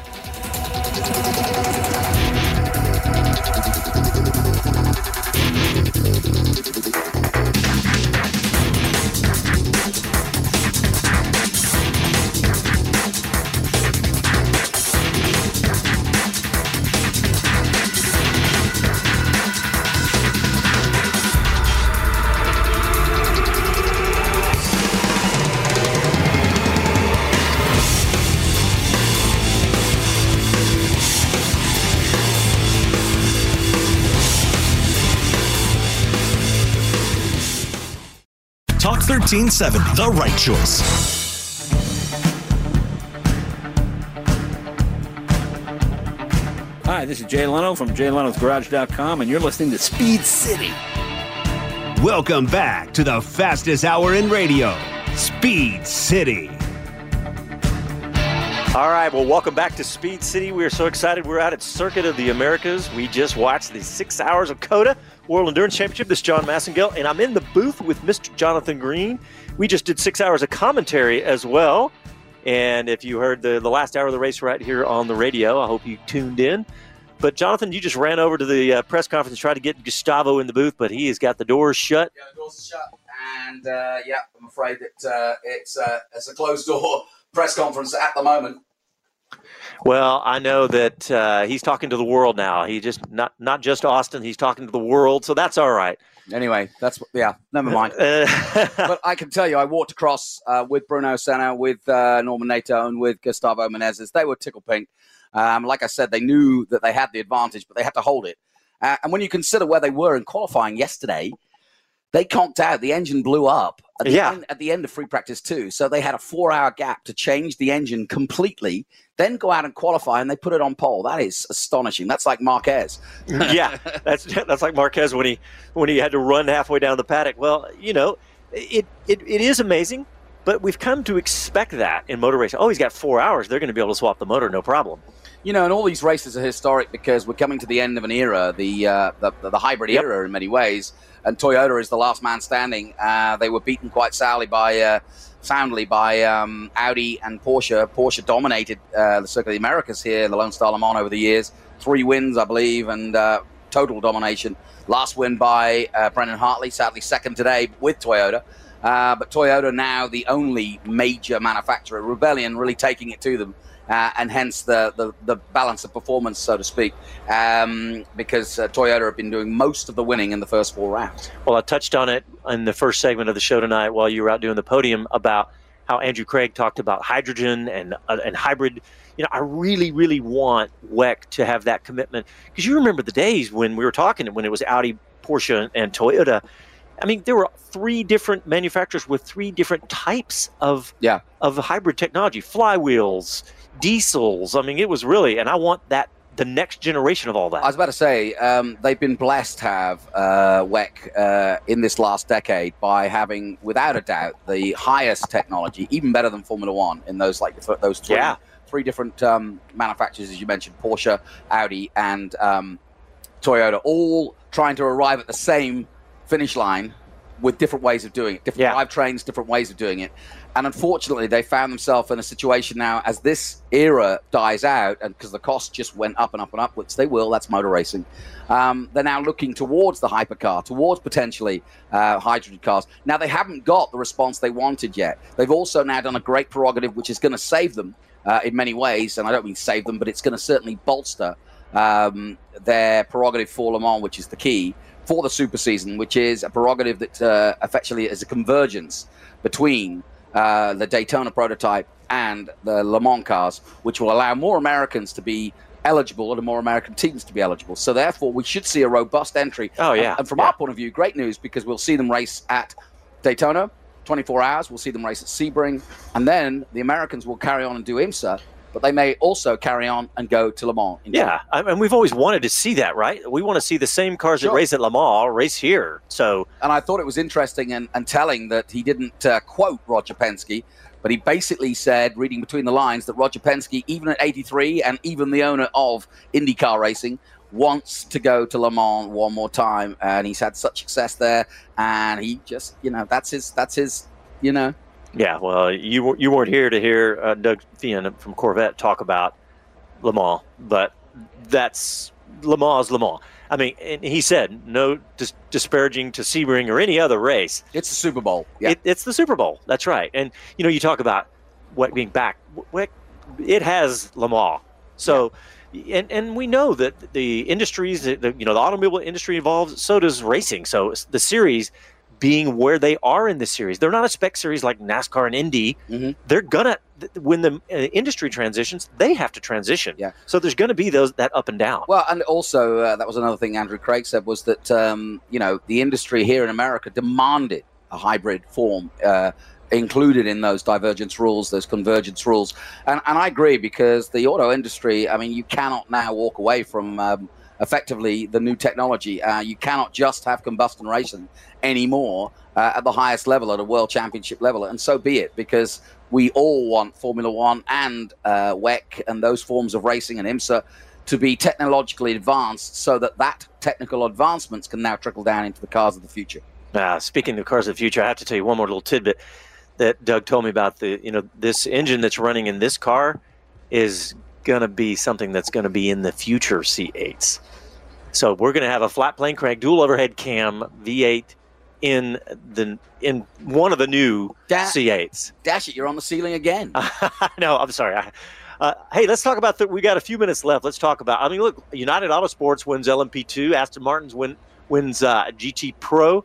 Talk thirteen seventy, the right choice. Hi, this is Jay Leno from Jay Leno's Garage dot com, and you're listening to Speed City. Welcome back to the fastest hour in radio, Speed City. All right, well, welcome back to Speed City. We are so excited. We're out at Circuit of the Americas. We just watched the six hours of COTA World Endurance Championship. This is John Massengale, and I'm in the booth with Mister Jonathan Green. We just did six hours of commentary as well. And if you heard the, the last hour of the race right here on the radio, I hope you tuned in. But, Jonathan, you just ran over to the uh, press conference and tried to get Gustavo in the booth, but he has got the doors shut. Yeah, the doors are shut. and uh, yeah, I'm afraid that uh, it's uh, it's a closed door press conference at the moment. Well, I know that uh, he's talking to the world now. He just not not just Austin. He's talking to the world, so that's all right. Anyway, that's yeah. Never mind. But I can tell you, I walked across uh, with Bruno Senna, with uh, Norman Nato, and with Gustavo Menezes. They were tickle pink. Um, like I said, they knew that they had the advantage, but they had to hold it. Uh, and when you consider where they were in qualifying yesterday, they conked out. The engine blew up at the, yeah. end, at the end of free practice two. So they had a four-hour gap to change the engine completely, then go out and qualify, and they put it on pole. That is astonishing. That's like Marquez. yeah, that's that's like Marquez when he when he had to run halfway down the paddock. Well, you know, it it, it is amazing, but we've come to expect that in motor racing. Oh, he's got four hours. They're going to be able to swap the motor, no problem. You know, and all these races are historic because we're coming to the end of an era, the uh, the, the, the hybrid yep. era in many ways, and Toyota is the last man standing. Uh, they were beaten quite soundly by, uh, soundly by um, Audi and Porsche. Porsche dominated uh, the Circuit of the Americas here in the Lone Star Le Mans over the years. Three wins, I believe, and uh, total domination. Last win by uh, Brendan Hartley, sadly second today with Toyota. Uh, but Toyota now the only major manufacturer. Rebellion really taking it to them. Uh, and hence the, the, the balance of performance, so to speak, um, because uh, Toyota have been doing most of the winning in the first four rounds. Well, I touched on it in the first segment of the show tonight while you were out doing the podium about how Andrew Craig talked about hydrogen and uh, and hybrid. You know, I really, really want W E C to have that commitment, because you remember the days when we were talking, when it was Audi, Porsche, and Toyota. I mean, there were three different manufacturers with three different types of yeah. of hybrid technology, flywheels, diesels. I mean, it was really, and I want that, the next generation of all that. I was about to say, um, they've been blessed to have uh, W E C uh, in this last decade by having, without a doubt, the highest technology, even better than Formula One in those like those three, yeah. three different um, manufacturers, as you mentioned, Porsche, Audi, and um, Toyota, all trying to arrive at the same finish line with different ways of doing it, different yeah. drivetrains, different ways of doing it. And unfortunately, they found themselves in a situation now as this era dies out, and because the cost just went up and up and up, which they will, that's motor racing. Um, they're now looking towards the hypercar, towards potentially uh, hydrogen cars. Now, they haven't got the response they wanted yet. They've also now done a great prerogative, which is going to save them uh, in many ways. And I don't mean save them, but it's going to certainly bolster um, their prerogative for Le Mans, which is the key for the super season, which is a prerogative that uh, effectively is a convergence between uh, the Daytona prototype and the Le Mans cars, which will allow more Americans to be eligible and more American teams to be eligible. So therefore, we should see a robust entry. Oh, yeah. And, and from yeah. our point of view, great news, because we'll see them race at Daytona, twenty-four hours. We'll see them race at Sebring. And then the Americans will carry on and do IMSA. But they may also carry on and go to Le Mans. Yeah, I mean, we've always wanted to see that, right? We want to see the same cars sure. that race at Le Mans race here. So, and I thought it was interesting and, and telling that he didn't uh, quote Roger Penske, but he basically said, reading between the lines, that Roger Penske, even at eighty-three, and even the owner of IndyCar Racing, wants to go to Le Mans one more time, and he's had such success there, and he just, you know, that's his, that's his, you know. Yeah, well, you you weren't here to hear uh, Doug Thean from Corvette talk about Le Mans, but that's Le Mans, Le Mans. I mean, and he said no dis- disparaging to Sebring or any other race. It's the Super Bowl. Yeah, it, it's the Super Bowl. That's right. And you know, you talk about what being back. What it has Le Mans. So, yeah. and and we know that the industries, the, the you know, the automobile industry involved. So does racing. So the series, being where they are in this series, they're not a spec series like NASCAR and Indy. Mm-hmm. They're gonna, when the uh, industry transitions, they have to transition. Yeah. So there's going to be those that up and down. Well, and also uh, that was another thing Andrew Craig said, was that um, you know, the industry here in America demanded a hybrid form uh, included in those divergence rules, those convergence rules, and and I agree, because the auto industry, I mean, you cannot now walk away from Um, effectively the new technology. Uh, you cannot just have combustion racing anymore uh, at the highest level, at a world championship level, and so be it, because we all want Formula One and uh, W E C and those forms of racing and IMSA to be technologically advanced, so that that technical advancements can now trickle down into the cars of the future. Uh, speaking of cars of the future, I have to tell you one more little tidbit that Doug told me about. The you know, this engine that's running in this car is going to be something that's going to be in the future C eights. So we're going to have a flat plane crank, dual overhead cam V eight in the in one of the new Da- C eights. Dash it, you're on the ceiling again. No, I'm sorry. I, uh, hey, let's talk about that. We got a few minutes left. Let's talk about. I mean, look, United Autosports wins L M P two. Aston Martin's win wins uh, G T Pro,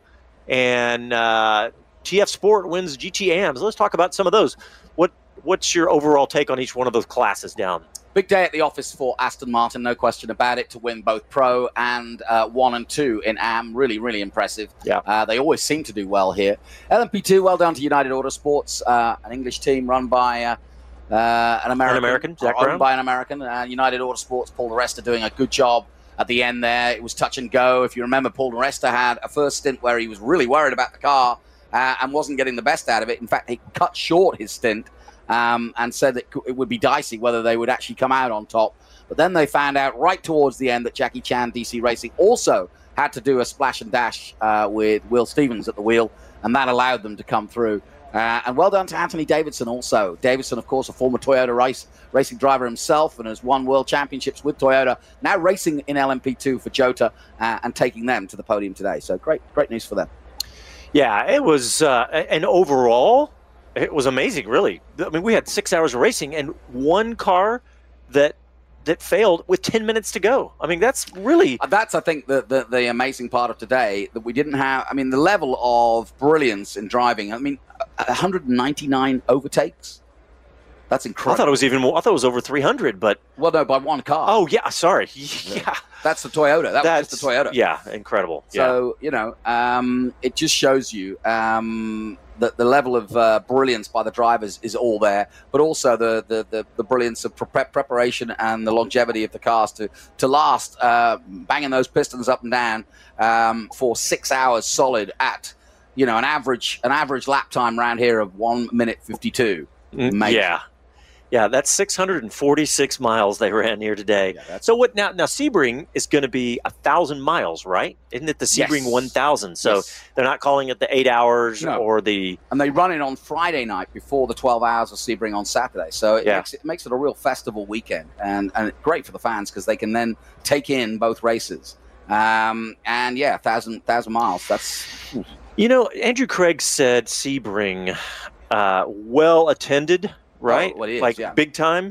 and uh, T F Sport wins G T A M S. Let's talk about some of those. What what's your overall take on each one of those classes down? Big day at the office for Aston Martin, no question about it, to win both Pro and uh, one and two in A M. Really, really impressive. Yeah. Uh, they always seem to do well here. L M P two, well done to United Autosports, uh, an English team run by uh, uh, an American. An American, Zach owned Brown. by an American. Uh, United Autosports, Paul di Resta doing a good job at the end there. It was touch and go. If you remember, Paul di Resta had a first stint where he was really worried about the car uh, and wasn't getting the best out of it. In fact, he cut short his stint. Um, and said that it would be dicey whether they would actually come out on top. But then they found out right towards the end that Jackie Chan, D C Racing, also had to do a splash and dash uh, with Will Stevens at the wheel, and that allowed them to come through. Uh, and well done to Anthony Davidson also. Davidson, of course, a former Toyota race, racing driver himself, and has won world championships with Toyota, now racing in L M P two for Jota uh, and taking them to the podium today. So great, great news for them. Yeah, it was, uh, and overall, it was amazing, really. I mean, we had six hours of racing and one car that that failed with ten minutes to go. I mean, that's really... That's, I think, the, the, the amazing part of today, that we didn't have... I mean, the level of brilliance in driving. I mean, one hundred ninety-nine overtakes. That's incredible. I thought it was even more. I thought it was over three hundred, but... Well, no, by one car. Oh, yeah, sorry. Yeah. That's the Toyota. That That's, was just the Toyota. Yeah, incredible. So, yeah. you know, um, it just shows you um, that the level of uh, brilliance by the drivers is all there, but also the the, the, the brilliance of pre- preparation and the longevity of the cars to, to last, uh, banging those pistons up and down um, for six hours solid at, you know, an average an average lap time around here of one minute fifty-two. Amazing. Yeah. Yeah, that's six hundred forty-six miles they ran here today. Yeah, so what now? Now Sebring is going to be a thousand miles, right? Isn't it the Sebring Yes. one thousand? So Yes. they're not calling it the eight hours No. or the. And they run it on Friday night before the twelve hours of Sebring on Saturday. So it, Yeah. makes, it, it makes it a real festival weekend, and, and great for the fans because they can then take in both races. Um, and yeah, thousand thousand miles. That's You know, Andrew Craig said Sebring, uh, well attended, right? Oh, well, it is, like yeah. big time.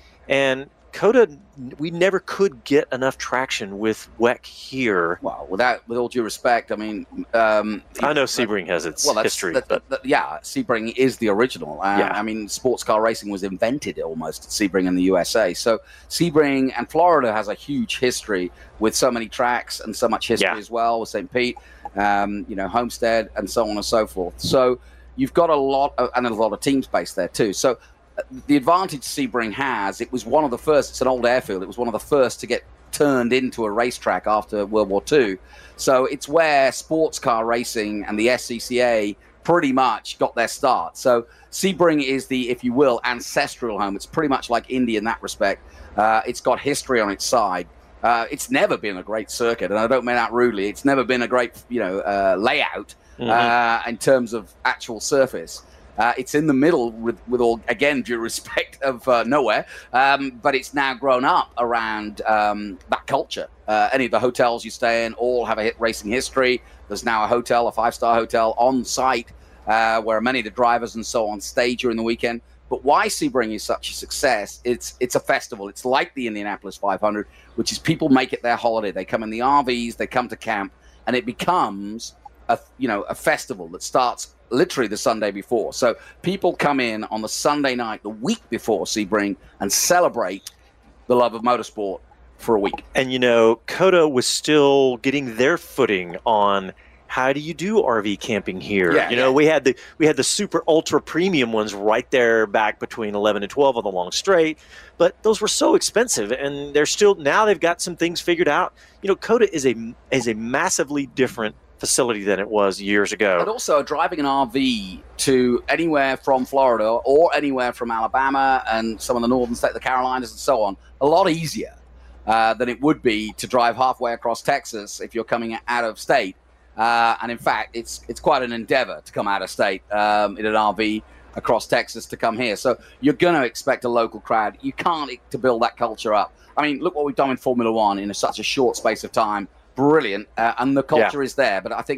And Coda, we never could get enough traction with W E C here. Well, without with all due respect, I mean, um, I know Sebring has its well, that's, history, that, but that- yeah, Sebring is the original. Uh, Yeah. I mean, sports car racing was invented almost at Sebring in the U S A. So Sebring and Florida has a huge history with so many tracks and so much history Yeah. as well with Saint Pete, um, you know, Homestead, and so on and so forth. So you've got a lot of, and a lot of teams based there too. So uh, the advantage Sebring has, it was one of the first. It's an old airfield. It was one of the first to get turned into a racetrack after World War Two. So it's where sports car racing and the S C C A pretty much got their start. So Sebring is the, if you will, ancestral home. It's pretty much like Indy in that respect. Uh, it's got history on its side. Uh, it's never been a great circuit, and I don't mean that rudely. It's never been a great, you know, uh, layout Mhm. uh, in terms of actual surface. Uh, it's in the middle with, with all, again, due respect of uh, nowhere, um, but it's now grown up around um, that culture. Uh, any of the hotels you stay in all have a hit racing history. There's now a hotel, a five-star hotel on site uh, where many of the drivers and so on stay during the weekend. But why Sebring is such a success, it's it's a festival. It's like the Indianapolis five hundred, which is people make it their holiday. They come in the R Vs, they come to camp, and it becomes a you know a festival that starts literally the Sunday before. So people come in on the Sunday night, the week before Sebring, and celebrate the love of motorsport for a week. And, you know, Coda was still getting their footing on how do you do R V camping here? Yeah, you know, yeah. we had the we had the super ultra premium ones right there back between eleven and twelve on the long straight, but those were so expensive, and they're still now they've got some things figured out. You know, Coda is a is a massively different facility than it was years ago. And also driving an R V to anywhere from Florida or anywhere from Alabama and some of the northern states, the Carolinas and so on, a lot easier uh, than it would be to drive halfway across Texas if you're coming out of state. Uh, and in fact, it's it's quite an endeavor to come out of state um, in an R V across Texas to come here. So you're going to expect a local crowd. You can't to build that culture up. I mean, look what we've done in Formula One in a, such a short space of time. Brilliant. Uh, and the culture Yeah. is there. But I think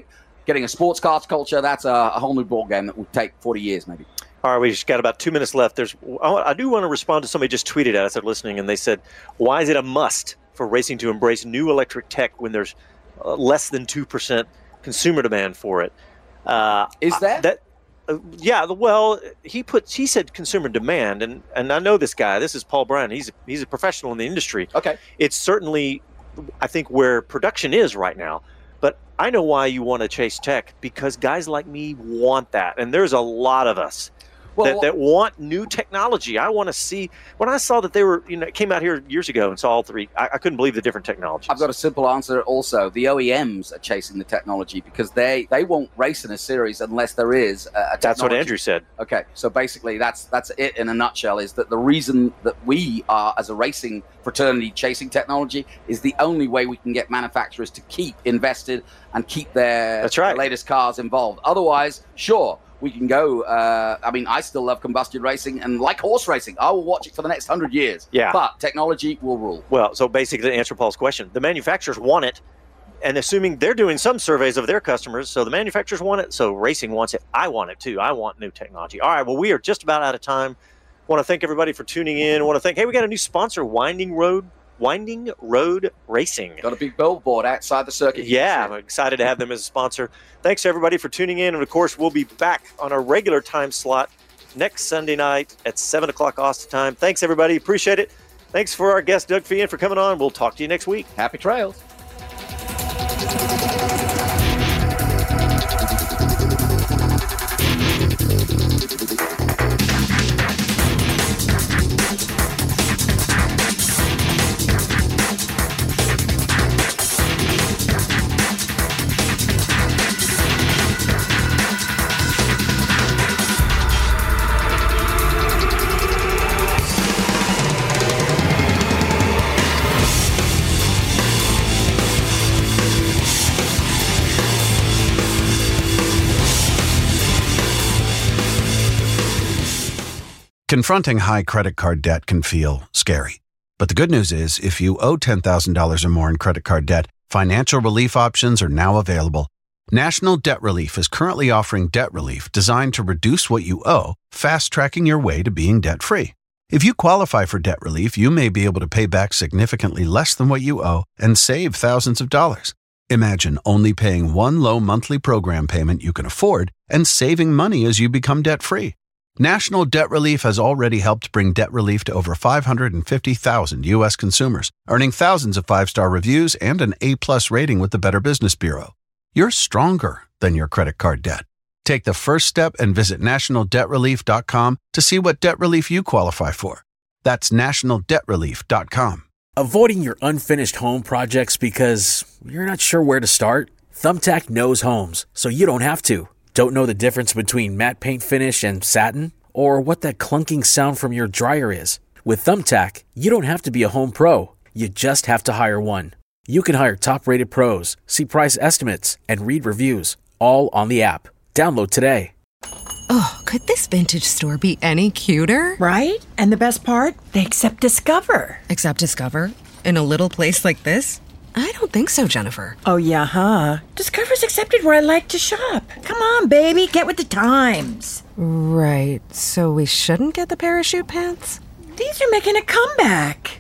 getting a sports cars culture, that's a, a whole new ball game that will take forty years maybe. All right, we just got about two minutes left. There's, I do want to respond to somebody just tweeted at us. They're listening, and they said, "Why is it a must for racing to embrace new electric tech when there's uh, less than two percent consumer demand for it?" Uh, is that that? Uh, yeah. Well, he put he said consumer demand, and and I know this guy. This is Paul Brown. He's he's a professional in the industry. Okay. It's certainly, I think, where production is right now. But I know why you want to chase tech, because guys like me want that, and there's a lot of us. Well, that, that want new technology. I want to see. When I saw that they were, you know, came out here years ago and saw all three, I, I couldn't believe the different technologies. I've got a simple answer also. The O E Ms are chasing the technology because they, they won't race in a series unless there is a, a technology. That's what Andrew said. Okay, so basically that's that's it in a nutshell, is that the reason that we are, as a racing fraternity, chasing technology is the only way we can get manufacturers to keep invested and keep their, that's right. their latest cars involved. Otherwise, sure, we can go. Uh, I mean, I still love combustion racing, and like horse racing, I will watch it for the next hundred years. Yeah. But technology will rule. Well, so basically, to answer Paul's question, the manufacturers want it, and assuming they're doing some surveys of their customers, so the manufacturers want it, so racing wants it. I want it too. I want new technology. All right. Well, we are just about out of time. Want to thank everybody for tuning in. Want to thank. Hey, we got a new sponsor, Winding Road. Winding Road Racing. Got a big billboard outside the circuit. Yeah, I'm excited to have them as a sponsor. Thanks, everybody, for tuning in. And, of course, we'll be back on our regular time slot next Sunday night at seven o'clock Austin time. Thanks, everybody. Appreciate it. Thanks for our guest, Doug Feehan, for coming on. We'll talk to you next week. Happy trails. Confronting high credit card debt can feel scary. But the good news is, if you owe ten thousand dollars or more in credit card debt, financial relief options are now available. National Debt Relief is currently offering debt relief designed to reduce what you owe, fast-tracking your way to being debt-free. If you qualify for debt relief, you may be able to pay back significantly less than what you owe and save thousands of dollars. Imagine only paying one low monthly program payment you can afford and saving money as you become debt-free. National Debt Relief has already helped bring debt relief to over five hundred fifty thousand U S consumers, earning thousands of five-star reviews and an A-plus rating with the Better Business Bureau. You're stronger than your credit card debt. Take the first step and visit national debt relief dot com to see what debt relief you qualify for. That's national debt relief dot com. Avoiding your unfinished home projects because you're not sure where to start? Thumbtack knows homes, so you don't have to. Don't know the difference between matte paint finish and satin? Or what that clunking sound from your dryer is? With Thumbtack, you don't have to be a home pro. You just have to hire one. You can hire top-rated pros, see price estimates, and read reviews, all on the app. Download today. Oh, could this vintage store be any cuter? Right? And the best part? They accept Discover. Accept Discover? In a little place like this? I don't think so, Jennifer. Oh, yeah, huh? Discover's accepted where I like to shop. Come on, baby, get with the times. Right, so we shouldn't get the parachute pants? These are making a comeback.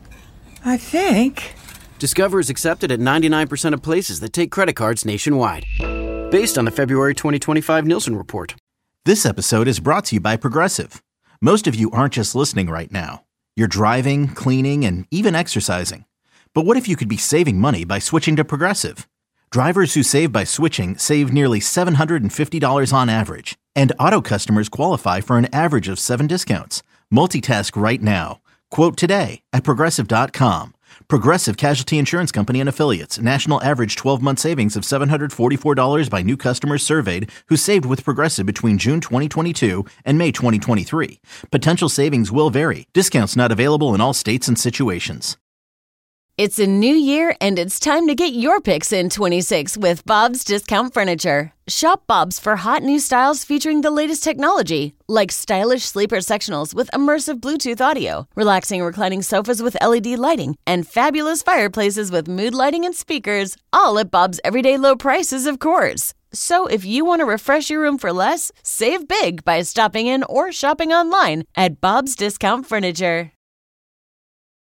I think. Discover is accepted at ninety-nine percent of places that take credit cards nationwide. Based on the February twenty twenty-five Nielsen report. This episode is brought to you by Progressive. Most of you aren't just listening right now. You're driving, cleaning, and even exercising. But what if you could be saving money by switching to Progressive? Drivers who save by switching save nearly seven hundred fifty dollars on average. And auto customers qualify for an average of seven discounts. Multitask right now. Quote today at progressive dot com. Progressive Casualty Insurance Company and Affiliates. National average twelve-month savings of seven hundred forty-four dollars by new customers surveyed who saved with Progressive between June twenty twenty-two and May twenty twenty-three. Potential savings will vary. Discounts not available in all states and situations. It's a new year, and it's time to get your picks in twenty-six with Bob's Discount Furniture. Shop Bob's for hot new styles featuring the latest technology, like stylish sleeper sectionals with immersive Bluetooth audio, relaxing reclining sofas with L E D lighting, and fabulous fireplaces with mood lighting and speakers, all at Bob's everyday low prices, of course. So if you want to refresh your room for less, save big by stopping in or shopping online at Bob's Discount Furniture.